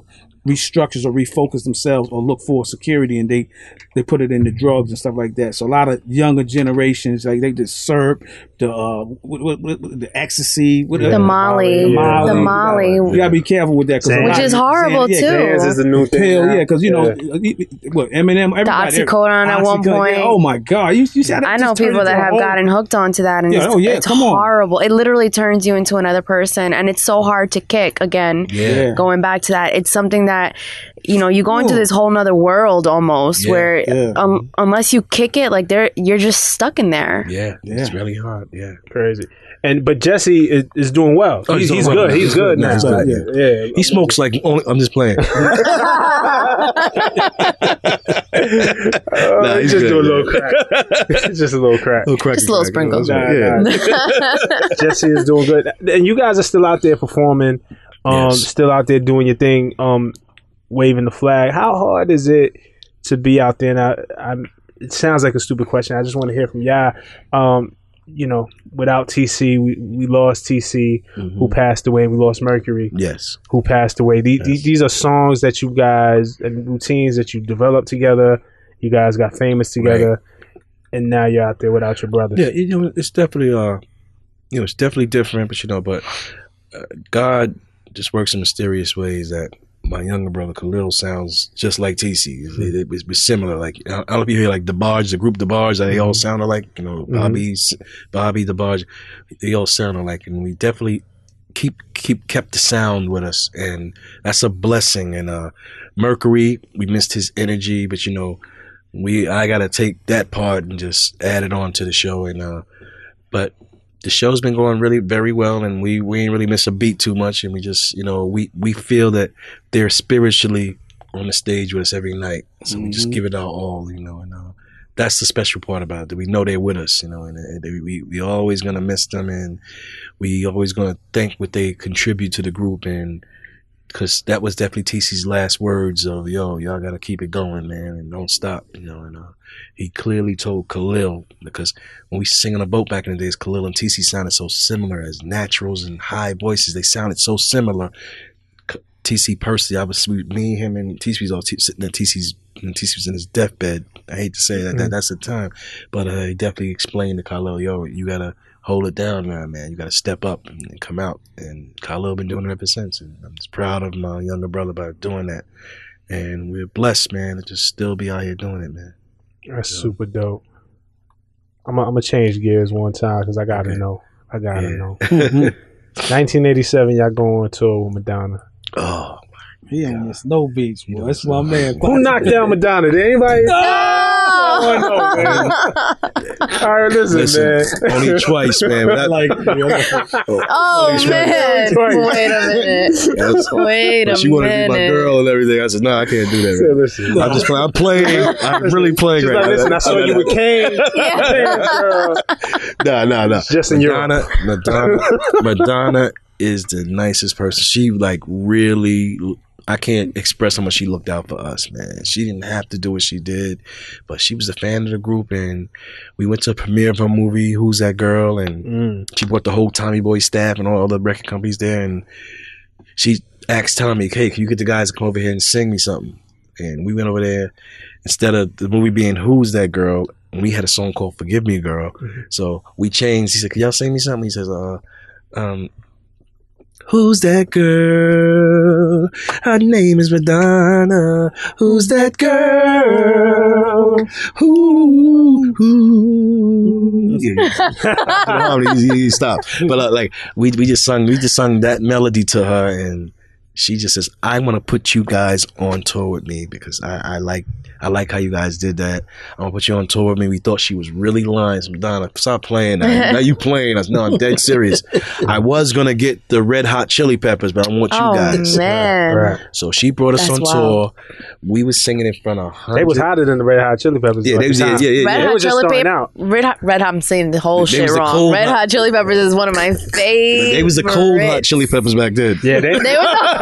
restructures or refocus themselves or look for security, and they they put it into drugs and stuff like that. So a lot of younger generations, like they just syrup, the uh, what, what, what, the ecstasy, what, The uh, Molly. the Molly, The Molly. You gotta be careful with that, Xan- Which is horrible, yeah, too. Xans is the new thing. Pill, now. yeah, because you know Yeah. what Eminem, everybody, The oxycodone at one Oxycodone, point. yeah, oh my god, you, you see how that I know just turned people into that a have whole- gotten hooked onto that, and Yeah, it's, oh, yeah, it's come on. horrible. It literally turns you into another person, and it's so hard to kick again. Yeah. Going back to that, it's something that, you know, you go into Ooh. this whole nother world almost, Yeah, where yeah. Um, unless you kick it, like there, you're just stuck in there. Yeah, Yeah. it's really hard. Yeah. Crazy. And but Jesse is, is doing well. Oh, he's he's he's doing well good. now. He's good now. He's good, Yeah. yeah. He smokes like only. I'm just playing. Uh, Nah, he's he's just good, doing a little man. crack. It's just a little crack. Little cracky Just a little crack. sprinkle. Nah, Yeah. nah. Jesse is doing good, and you guys are still out there performing. Um, Yes. still out there doing your thing. Um, waving the flag. How hard is it to be out there? And I, I'm, it sounds like a stupid question. I just want to hear from y'all. Um, you know, without T C, we, we lost T C, Mhm. who passed away, and we lost Mercury, Yes. who passed away. These, Yes. these are songs that you guys and routines that you developed together. You guys got famous together, and now you're out there without your brothers. Yeah, you know, it's definitely uh, you know, it's definitely different, but you know, but uh, God just works in mysterious ways that my younger brother Khalil sounds just like T C. It, it, it's, it's similar. Like I don't know if you hear like DeBarge, the group DeBarge, they all sound alike. You know, Mhm. Bobby's Bobby DeBarge, they all sound alike, and we definitely keep keep kept the sound with us, and that's a blessing. And uh, Mercury, we missed his energy, but you know, we I gotta take that part and just add it on to the show. And uh, but the show's been going really very well, and we we ain't really miss a beat too much, and we just you know we we feel that they're spiritually on the stage with us every night, so we just Mhm. give it our all, you know, and uh, that's the special part about it. That we know they're with us, you know, and, and they, we we always gonna miss them, and we always gonna thank what they contribute to the group, and because that was definitely T C's last words of yo, y'all gotta keep it going, man, and don't stop, you know, and uh, he clearly told Khalil, because when we sing on a boat back in the days, Khalil and T C sounded so similar as naturals and high voices. They sounded so similar. K- T C personally, I was me, him, and T C was all t- sitting at T C's. And T C was in his deathbed. I hate to say that, Mm-hmm. that that's the time, but uh, he definitely explained to Khalil, yo, you gotta hold it down now, man. You gotta step up and, and come out. And Khalil been doing it ever since. And I'm just proud of my younger brother by doing that. And we're blessed, man, to just still be out here doing it, man. That's Yeah. super dope. I'm going to change gears one time because I got to Okay. know. I got to Yeah. know. Mhm. nineteen eighty-seven, y'all going on tour with Madonna. Oh, He on this no beats, He boy. don't That's my sound- man. Who knocked down Madonna? Did anybody? I know, man. All right, listen, listen, man. only twice, man. But I, Like, Oh Twice. man! Twice. Wait a minute. That's- Wait a she wanted to be my minute. girl and everything. I said, no, I can't do that. So Man. listen. I'm just playing. I'm playing. I'm really playing She's right like, now. listen, I saw you with Kane. Damn, girl. Nah, nah, nah. Just in Europe. Madonna, Madonna, Madonna is the nicest person. She like really. I can't express how much she looked out for us, man. She didn't have to do what she did, but she was a fan of the group, and we went to a premiere of her movie, Who's That Girl? And Mm. she brought the whole Tommy Boy staff and all the record companies there, and she asked Tommy, hey, can you get the guys to come over here and sing me something? And we went over there. Instead of the movie being Who's That Girl, we had a song called Forgive Me, Girl. Mm-hmm. So we changed. He said, can y'all sing me something? He says, uh, um, who's that girl? Her name is Madonna. Who's that girl? Who? Who? Yeah, he, he stopped. But uh, like we we just sung we just sung that melody to her, and she just says, "I want to put you guys on tour with me because I, I like I like how you guys did that. I want to put you on tour with me." We thought she was really lying. So Madonna, stop playing. Now, now you playing. I said, no, I'm dead serious. I was gonna get the Red Hot Chili Peppers, but I want you Oh guys. man! Right. So she brought us That's on wild. tour. We was singing in front of hundred. They was hotter than the Red Hot Chili Peppers. Yeah, at they the was- yeah, time. yeah, yeah, Red They Hot was just Chili starting Peppers. out. Red Hot, Red Hot. I'm saying the whole They shit was the wrong. cold Red hot- Hot Chili Peppers is one of my favorites. They was the cold hot chili peppers back then. Yeah, they, They were the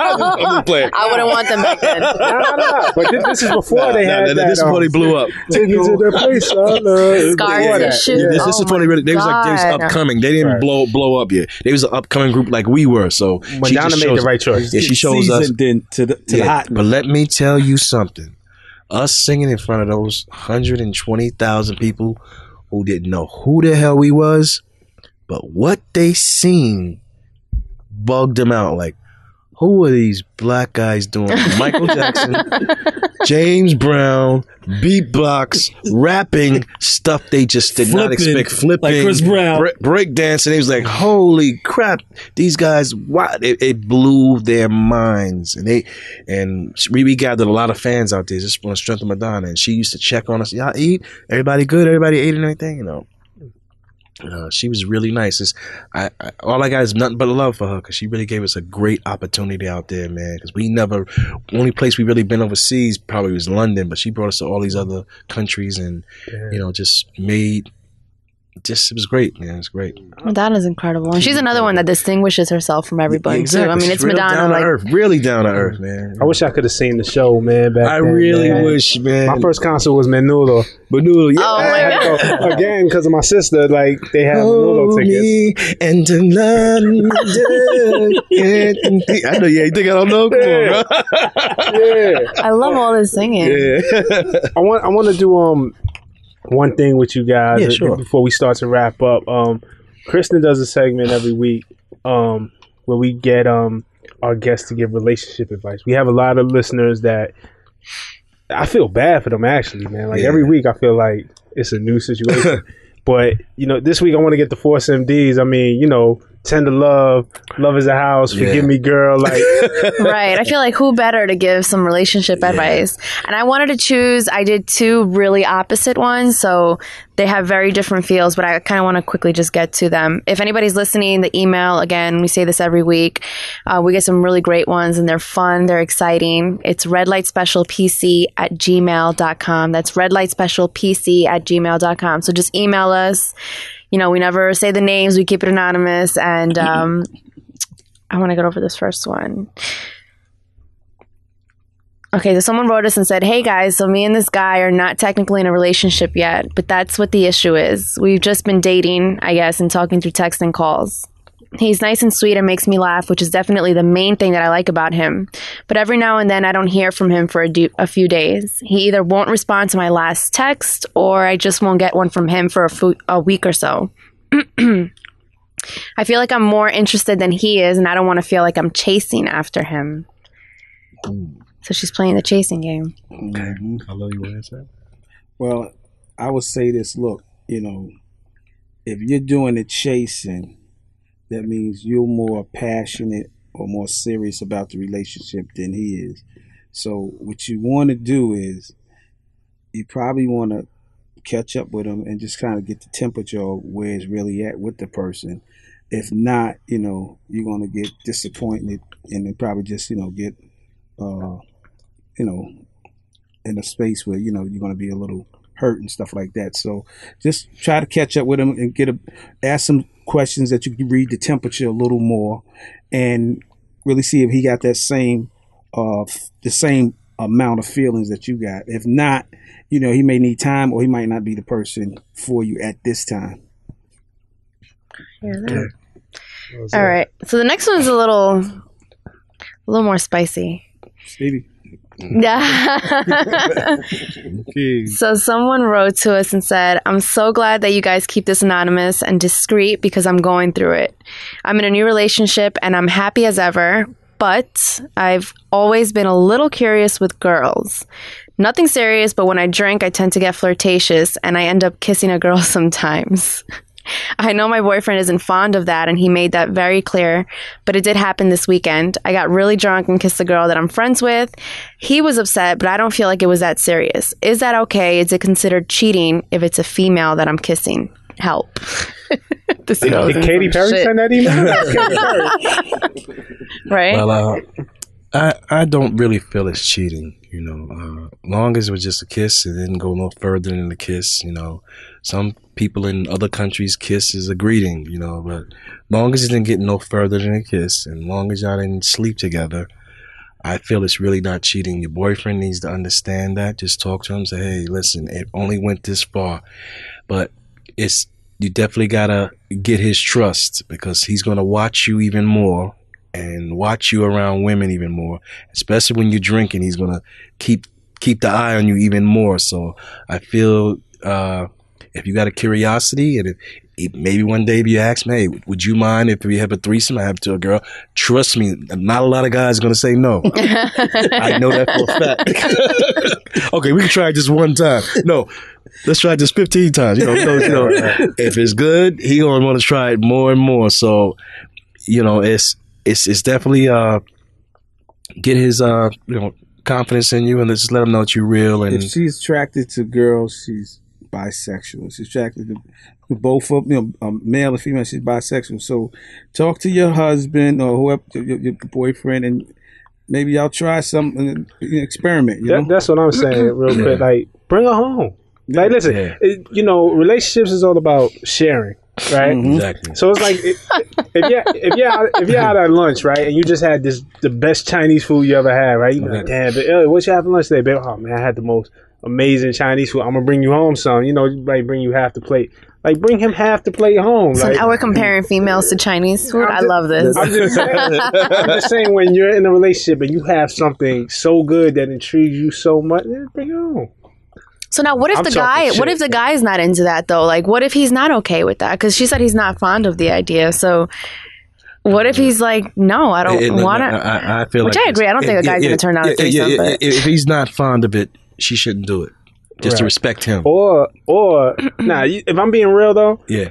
I'm just playing. I wouldn't want them back then. No, no, no. But this, this is before Nah, they nah, had nah, that. This is before they um, blew up. Take you to the place, son. Uh, Scar before that. tissue. Yeah, this, this Oh is before they really. They was like they was God. upcoming. They didn't Right. blow blow up yet. They was an upcoming group like we were. So Madonna she just made shows- the right choice. Yeah, she shows us. Seasoned in to the to the Yeah, hot. but let me tell you something. Us singing in front of those one hundred twenty thousand people who didn't know who the hell we was, but what they seen bugged them out. Like, who are these black guys doing? Michael Jackson, James Brown, beatbox, rapping, stuff they just did not Flipping, expect. Flipping, like Chris Brown. bre- break dancing. It was like, holy crap! These guys, wow! It, it blew their minds, and they and we, we gathered a lot of fans out there just on the strength of Madonna. And she used to check on us. Y'all eat? Everybody good? Everybody ate and everything? You know. Uh, she was really nice. It's, I, I, all I got is nothing but love for her because she really gave us a great opportunity out there, man. Because we never, only place we really been overseas probably was London, but she brought us to all these other countries and, Yeah. you know, just made, just, it was great, man. It was great. Madonna's incredible. And she's another one that distinguishes herself from everybody, Exactly. too. I mean, She's it's real Madonna. down Like, to earth, really down to earth, man. I wish I could have seen the show, man. Back I then, really man. wish, man. My first concert was Menudo. Menudo, yeah. Oh, my I had to go again because of my sister. Like they had Menudo Hold tickets. me and to London. I know, yeah, you think I don't know? Come on, bro. Yeah, I love all this singing. Yeah. I want. I want to do um one thing with you guys Yeah, uh, sure. before we start to wrap up. Um, Kristen does a segment every week um where we get um our guests to give relationship advice. We have a lot of listeners that I feel bad for them actually, man. Like Yeah. every week I feel like it's a new situation. But, you know, this week I want to get the Force M Ds. I mean, you know, Tender Love, Love is a House, Forgive Yeah. Me Girl. Like, Right. I feel like who better to give some relationship advice? And I wanted to choose, I did two really opposite ones. So they have very different feels, but I kind of want to quickly just get to them. If anybody's listening, the email, again, we say this every week. Uh, we get some really great ones and they're fun. They're exciting. It's redlightspecialpc at gmail dot com. That's redlightspecialpc at gmail dot com. So just email us. You know, we never say the names. We keep it anonymous. And um, I want to go over this first one. Okay, so someone wrote us and said, hey guys, so me and this guy are not technically in a relationship yet, but that's what the issue is. We've just been dating, I guess, and talking through text and calls. He's nice and sweet and makes me laugh, which is definitely the main thing that I like about him. But every now and then I don't hear from him for a, du- a few days. He either won't respond to my last text or I just won't get one from him for a, fu- a week or so. I feel like I'm more interested than he is, and I don't want to feel like I'm chasing after him. So she's playing the chasing game. Okay. I love you. What is that? Well, I would say this. Look, you know, if you're doing the chasing, that means you're more passionate or more serious about the relationship than he is. So what you want to do is you probably want to catch up with him and just kind of get the temperature of where it's really at with the person. If not, you know, you're going to get disappointed and then probably just, you know, get, uh, you know, in a space where, you know, you're going to be a little hurt and stuff like that. So just try to catch up with him and get a, ask some questions that you can read the temperature a little more and really see if he got that same, uh, the same amount of feelings that you got. If not, you know, he may need time or he might not be the person for you at this time. Yeah. All right. So the next one's a little, a little more spicy. Stevie. Yeah. So someone wrote to us and said, I'm so glad that you guys keep this anonymous and discreet because I'm going through it. I'm in a new relationship and I'm happy as ever, but I've always been a little curious with girls. Nothing serious, but when I drink, I tend to get flirtatious and I end up kissing a girl sometimes. I know my boyfriend isn't fond of that and he made that very clear, but it did happen this weekend. I got really drunk and kissed a girl that I'm friends with. He was upset, but I don't feel like it was that serious. Is that okay? Is it considered cheating if it's a female that I'm kissing? Help. This Did, goes did in Katy some Perry shit. send that email? Katy Perry. Right? Well, uh, I I don't really feel it's cheating. You know, uh, long as it was just a kiss, it didn't go no further than a kiss. You know, some people in other countries kiss is a greeting. You know, but long as it didn't get no further than a kiss, and long as y'all didn't sleep together, I feel it's really not cheating. Your boyfriend needs to understand that. Just talk to him. Say, hey, listen, it only went this far, but it's you definitely gotta get his trust because he's gonna watch you even more and watch you around women even more, especially when you're drinking. He's gonna keep keep the eye on you even more. So I feel uh, if you got a curiosity and if, if maybe one day if you ask me, hey, would you mind if we have a threesome? I have to a girl. Trust me, not a lot of guys are gonna say no. I know that for a fact. Okay, we can try it just one time. No, let's try it just fifteen times. You know, you know, you know if it's good, he gonna want to try it more and more. So, you know, it's it's it's definitely uh get his uh you know confidence in you and just let him know that you're real. And if she's attracted to girls, she's bisexual. She's attracted to both of you know, um, male and female. She's bisexual. So talk to your husband or whoever, your, your boyfriend, and maybe y'all try something, experiment. You that, know? That's what I'm saying, real quick. Like, bring her home. Like, listen, Yeah. it, you know, relationships is all about sharing, right? Mhm. exactly. So it's like if, if you're if you're out, if you're out at lunch, right, and you just had this the best Chinese food you ever had, right? You like, damn, but, uh, what you have for lunch today, babe? Oh man, I had the most amazing Chinese food. I'm gonna bring you home some. You know, like bring you half the plate. Like bring him half the plate home. So like, now we're comparing females to Chinese food. I'm I just- love this. I'm just, saying, I'm just saying when you're in a relationship and you have something so good that intrigues you so much, eh, bring it home. So now, what if I'm the talking guy? shit. What if the guy's not into that though? Like, what if he's not okay with that? Because she said he's not fond of the idea. So, what if he's like, no, I don't It- it- want to? I, I feel Which like I agree. I don't think a guy's gonna turn down a threesome, but- if he's not fond of it, she shouldn't do it. Just to Right. respect him. Or or nah, you- if I'm being real though, Yeah.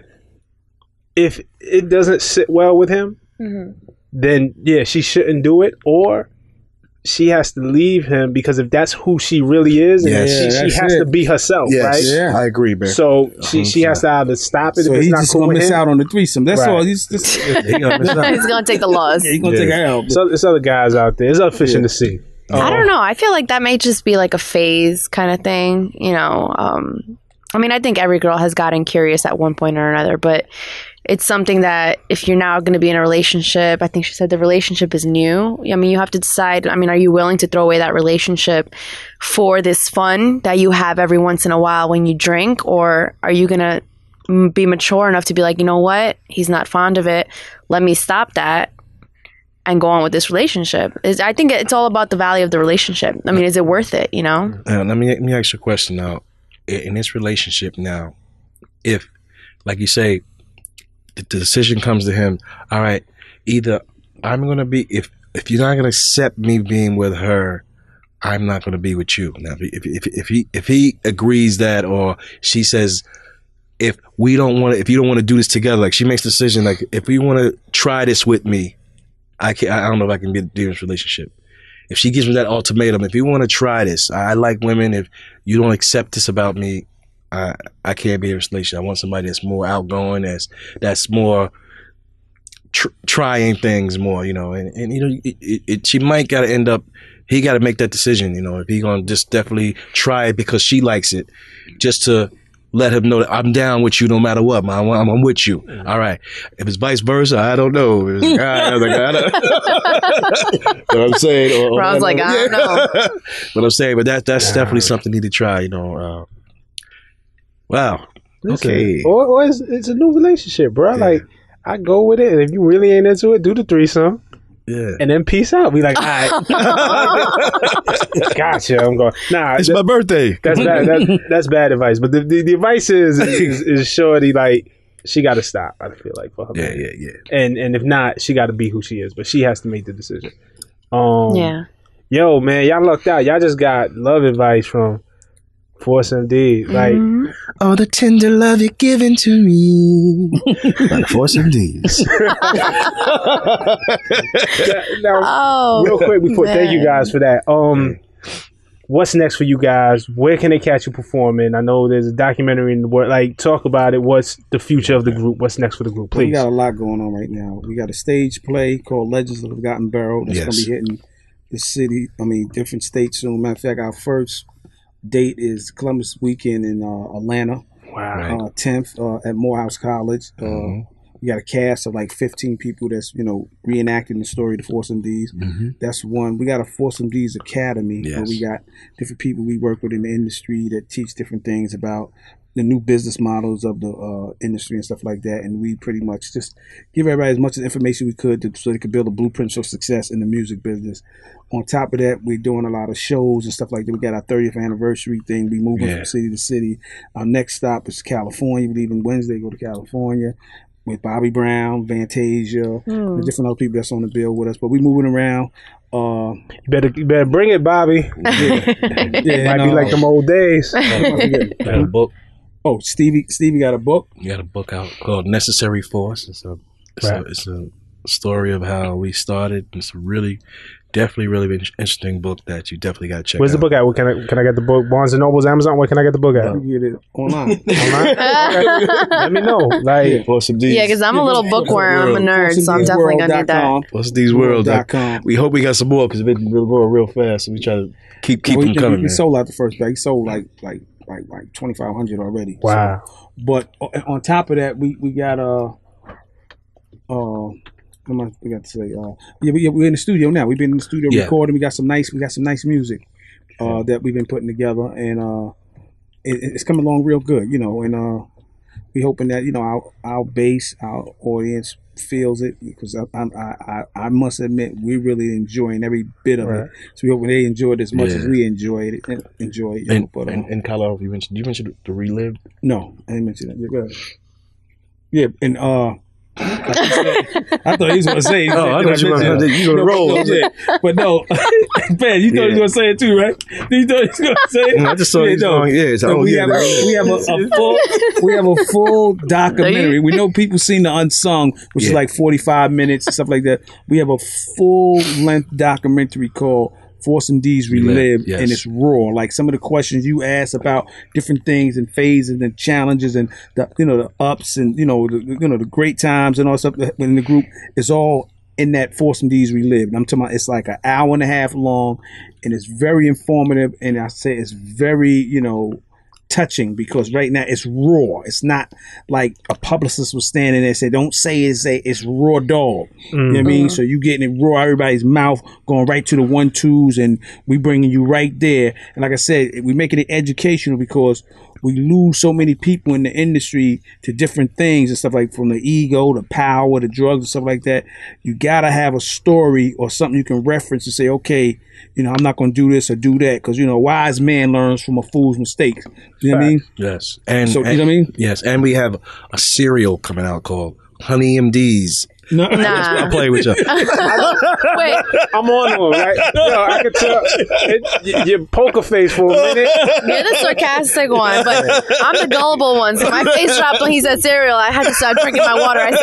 if it doesn't sit well with him, then yeah, she shouldn't do it. Or she has to leave him because if that's who she really is, and Yes. she, Yeah, she that's has it. to be herself, right? Yeah. I agree, man. So she she has to either stop it So if it's he's not just cool gonna with miss him. out on the threesome. That's Right. all. He's just He gonna miss out. He's gonna take the loss. he's gonna Yeah. take a L. So there's other guys out there. There's other fish in the sea. I don't know. I feel like that may just be like a phase kind of thing. You know, um, I mean, I think every girl has gotten curious at one point or another, but it's something that if you're now going to be in a relationship, I think she said the relationship is new. I mean, you have to decide, I mean, are you willing to throw away that relationship for this fun that you have every once in a while when you drink? Or are you going to be mature enough to be like, you know what? He's not fond of it. Let me stop that and go on with this relationship. Is I think it's all about the value of the relationship. I mean, is it worth it, you know? Uh, let me let me ask you a question now. In in this relationship now, if, like you say, the, the decision comes to him, all right, either I'm gonna be if if you're not gonna accept me being with her, I'm not gonna be with you. Now, if if if he if he agrees that, or she says, if we don't want to, if you don't want to do this together, like she makes the decision, like if we want to try this with me, I can I don't know if I can be in this relationship. If she gives me that ultimatum, if you want to try this, I, I like women. If you don't accept this about me, I I can't be in this relationship. I want somebody that's more outgoing, that's that's more tr- trying things more, you know. And, and you know, it, it, it, she might got to end up. He got to make that decision, you know. If he gonna just definitely try it because she likes it, just to let him know that I'm down with you no matter what, man. I'm, I'm with you. Mm-hmm. All right. If it's vice versa, I don't know. If it's a guy, I was like, I don't you know what I'm saying? Or, or Rob's like, I don't know. But I'm saying, but that that's definitely something you need to try, you know. Uh, wow. Listen, Okay. Or, or it's, it's a new relationship, bro. Yeah. Like I go with it, and if you really ain't into it, do the threesome. Yeah. And then peace out. We like, all right. Gotcha. I'm going. Nah, It's that- my birthday. that's bad. That, that's bad advice. But the, the, the advice is, is is shorty like she got to stop. I feel like for her. Yeah, man. yeah, yeah. And and if not, she got to be who she is. But she has to make the decision. Um, Yeah. Yo, man, y'all lucked out. Y'all just got love advice from Force M D. Like, Mhm. All the tender love you're giving to me. By the Force M Ds. now, Oh, real quick before, thank you man. guys for that. Um, what's next for you guys? Where can they catch you performing? I know there's a documentary in the work. Like, talk about it. What's the future of the group? What's next for the group, We please? got a lot going on right now. We got a stage play called Legends of the Forgotten Barrel that's Yes. going to be hitting the city, I mean, different states soon. Matter of fact, our first date is Columbus weekend in uh, Atlanta, Wow. uh, tenth uh, at Morehouse College. Uh, Mhm. We got a cast of like fifteen people that's, you know, reenacting the story of the Force M Ds. Mm-hmm. That's one. We got a Force M Ds Academy Yes. where we got different people we work with in the industry that teach different things about the new business models of the uh, industry and stuff like that. And we pretty much just give everybody as much information we could to, so they could build a blueprint for success in the music business. On top of that, we're doing a lot of shows and stuff like that. We got our thirtieth anniversary thing. We moving Yeah. from city to city. Our next stop is California. We leaving Wednesday, go to California with Bobby Brown, Fantasia, Hmm. the different other people that's on the bill with us. But we moving around. Uh, You better, you better bring it, Bobby. yeah, Might and, be like uh, them old days. Got a book. Oh, Stevie, Stevie got a book. We got a book out called Necessary Force. It's a, it's, Right. a, it's a story of how we started. It's a really, definitely, really in- interesting book that you definitely got to check Where's out. the book at? Where can I can I get the book? Barnes and Nobles, Amazon. Where can I get the book at? You can get it online. Online? Okay. Let me know. Like, Force M Ds. Yeah, because I'm a little bookworm, I'm a nerd, so I'm definitely gonna need that. Force M Ds World. dot com. We hope we got some more because it's been real, real, real fast. So we try to keep keep we, them coming, we, we man. sold out the first bag. We sold like like like like twenty five hundred already. wow. So, but o- on top of that, we we got uh uh. What am I, we got to say? Uh, yeah, we, we're in the studio now. We've been in the studio Yeah. recording. We got some nice, we got some nice music uh, that we've been putting together, and uh, it, it's coming along real good, you know. And uh, we hoping that you know our our base, our audience feels it because I I, I I must admit we're really enjoying every bit of Right. it. So we hope they enjoy it as much Yeah. as we enjoyed it. Enjoy it, you know, And, but uh, and, and Kyle, you mentioned you mentioned the Relive. no, I didn't mention that. Yeah, go ahead. Yeah, and uh. I thought he was going to say. Oh, I thought you were mention gonna- it. you gonna No, roll. no, yeah. But no, man, you thought he was Yeah. going to say it too, right? You thought he was going to say it. I just saw yeah, it. no. Yeah, it's, So oh, we yeah, have a, the- we have a, a full we have a full documentary. We know people seen the unsung, which is Yeah. like forty five minutes and stuff like that. We have a full length documentary called Force M Ds Relive, Relive, yes. and it's raw. Like some of the questions you ask about different things and phases and challenges and the you know the ups and you know the you know the great times and all stuff in the group is all in that Force M Ds Relive. And I'm talking about it's like an hour and a half long, and it's very informative. And I say it's very you know touching because right now it's raw. It's not like a publicist was standing there and say, "Don't say it, say it's raw dog." You know what I mean? So you getting it raw, everybody's mouth going right to the one twos, and we bringing you right there. And like I said, we making it educational because we lose so many people in the industry to different things and stuff like from the ego, the power, the drugs and stuff like that. You gotta have a story or something you can reference to say, okay, you know, I'm not gonna do this or do that because you know, a wise man learns from a fool's mistakes. You know what I mean? Yes, and So, you and- know what I mean? Yes, and we have a cereal coming out called Honey M Ds. No, Nah. I'll play with you. Wait, I'm on one, right? Yo, I can tell it, y- your poker face for a minute. you're the sarcastic one, but I'm the gullible one. So my face dropped when he said cereal. I had to start drinking my water. I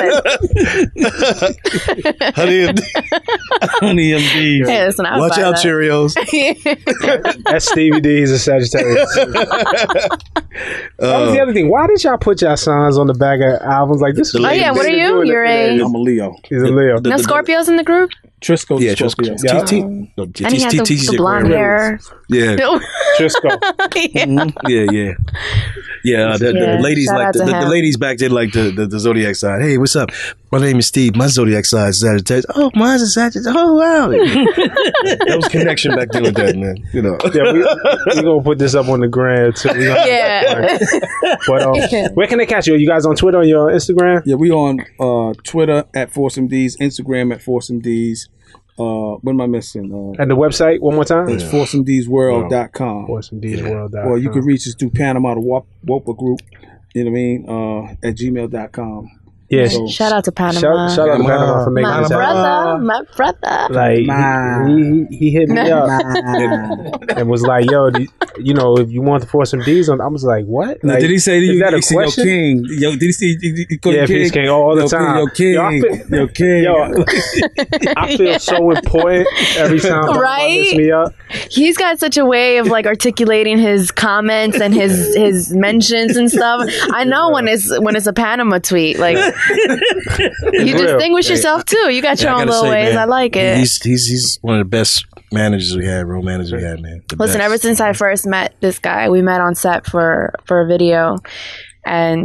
said, Honey M Ds. Honey M Ds. "Hey, listen, I would Watch buy out, that." Cheerios. That's Stevie D. He's a Sagittarius. That was the Uh, other thing. Why did y'all put y'all signs on the back of albums like this? The Oh yeah, what are They've been you? doing it You're for a days. I'm a Leo. He's a Leo. the- no the- Scorpios in the group, Trisco's Yeah, a just Scorpio. Yeah. T T. No, T- and he T- has T- the, T- the blonde hair. Yeah, Trisco. Yeah. yeah, yeah, yeah. Uh, the, Yeah, the ladies shout like out the, to the, the him. ladies back then like the, the the zodiac sign. Hey, what's up? My name is Steve. My zodiac sign is Sagittarius. Oh, mine's a Sagittarius. Oh, wow. That was connection back then with that, man. You know. Yeah, we we gonna put this up on the gram too. We gonna- Yeah. But um, where can they catch you? You guys on Twitter or your Instagram? Yeah, we on uh, Twitter at Force M Ds, Instagram at Force M Ds. Uh, what am I missing? Uh, And the website one more time. it's force m ds world dot com. Force M Ds World. Or you can reach us through Panama, the Wop- Wopa Group, you know what I mean, uh, at gmail dot com. Yeah. So- Shout out to Panama. Shout, shout out to Panama for making my this happen. brother, my brother. Like Ma. he, he, he hit me up and, and was like, "Yo, do, you know, if you want the Force M Ds on," I was like, "What?" Now, Like, did he say to is you, that a he said, yo, question? King? Yo, did he say, he, he called Yeah, you King? Peace King all the Yo, time. Yo, King. Yo, I Yo, feel- King. Yo, I feel so important every time Panama Right? hits me up. He's got such a way of like articulating his comments and his his mentions and stuff. I know when it's when it's a Panama tweet, like you real. distinguish yourself too. You got your Yeah, I own gotta little say, ways. man, I like it. He's he's he's one of the best managers we had, road managers we had, man. The Listen, best. ever since I first met this guy, we met on set for for a video, and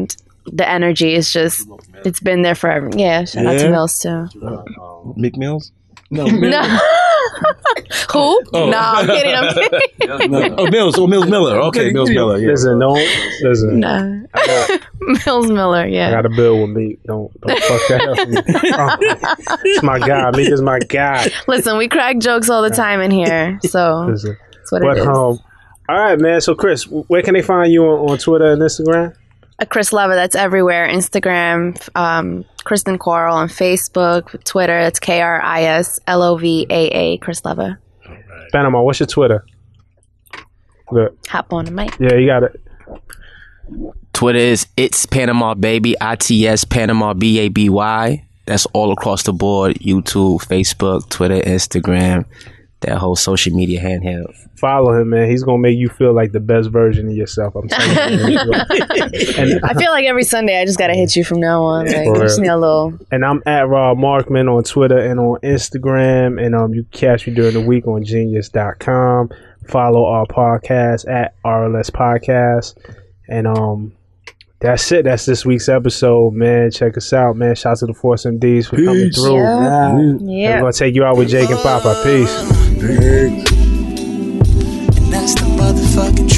the energy is just it's been there forever. Yeah, shout out to Yeah. Mills too. Mick Mills? No, No. Who? No, I'm kidding. I'm kidding. no. Oh, Mills. Oh, Mills Miller. Okay, Mills Miller. Yeah. Listen, don't listen. No. I got, Mills Miller. I Yeah. got a bill with me. Don't don't fuck that up. For me. Oh, it's my guy. Meek is my guy. Listen, we crack jokes all the time in here, so Listen. that's what But it is. um, all right, man. So Chris, where can they find you on, on Twitter and Instagram? A Chris Leva, that's everywhere. Instagram, um, Kristen Coral on Facebook, Twitter, that's K R I S L O V A A, Chris Leva. Panama, what's your Twitter? Look, Hop on the mic. yeah, you got it. Twitter is It's Panama Baby, I T S Panama B A B Y. That's all across the board. YouTube, Facebook, Twitter, Instagram, that whole social media handheld. Follow him, man. He's gonna make you feel like the best version of yourself. I'm telling you. and, I feel like every Sunday I just gotta hit you from now on. Like, For I just real. need a little. and I'm at Rob Markman on Twitter and on Instagram. And um, you can catch me during the week on genius dot com. Follow our podcast at R L S Podcast. And um, that's it. That's this week's episode, man. Check us out, man. Shout out to the Force M Ds for coming Peace. through. Yeah. We're Yeah. gonna take you out with Jake and Papa. Peace. And that's the motherfucking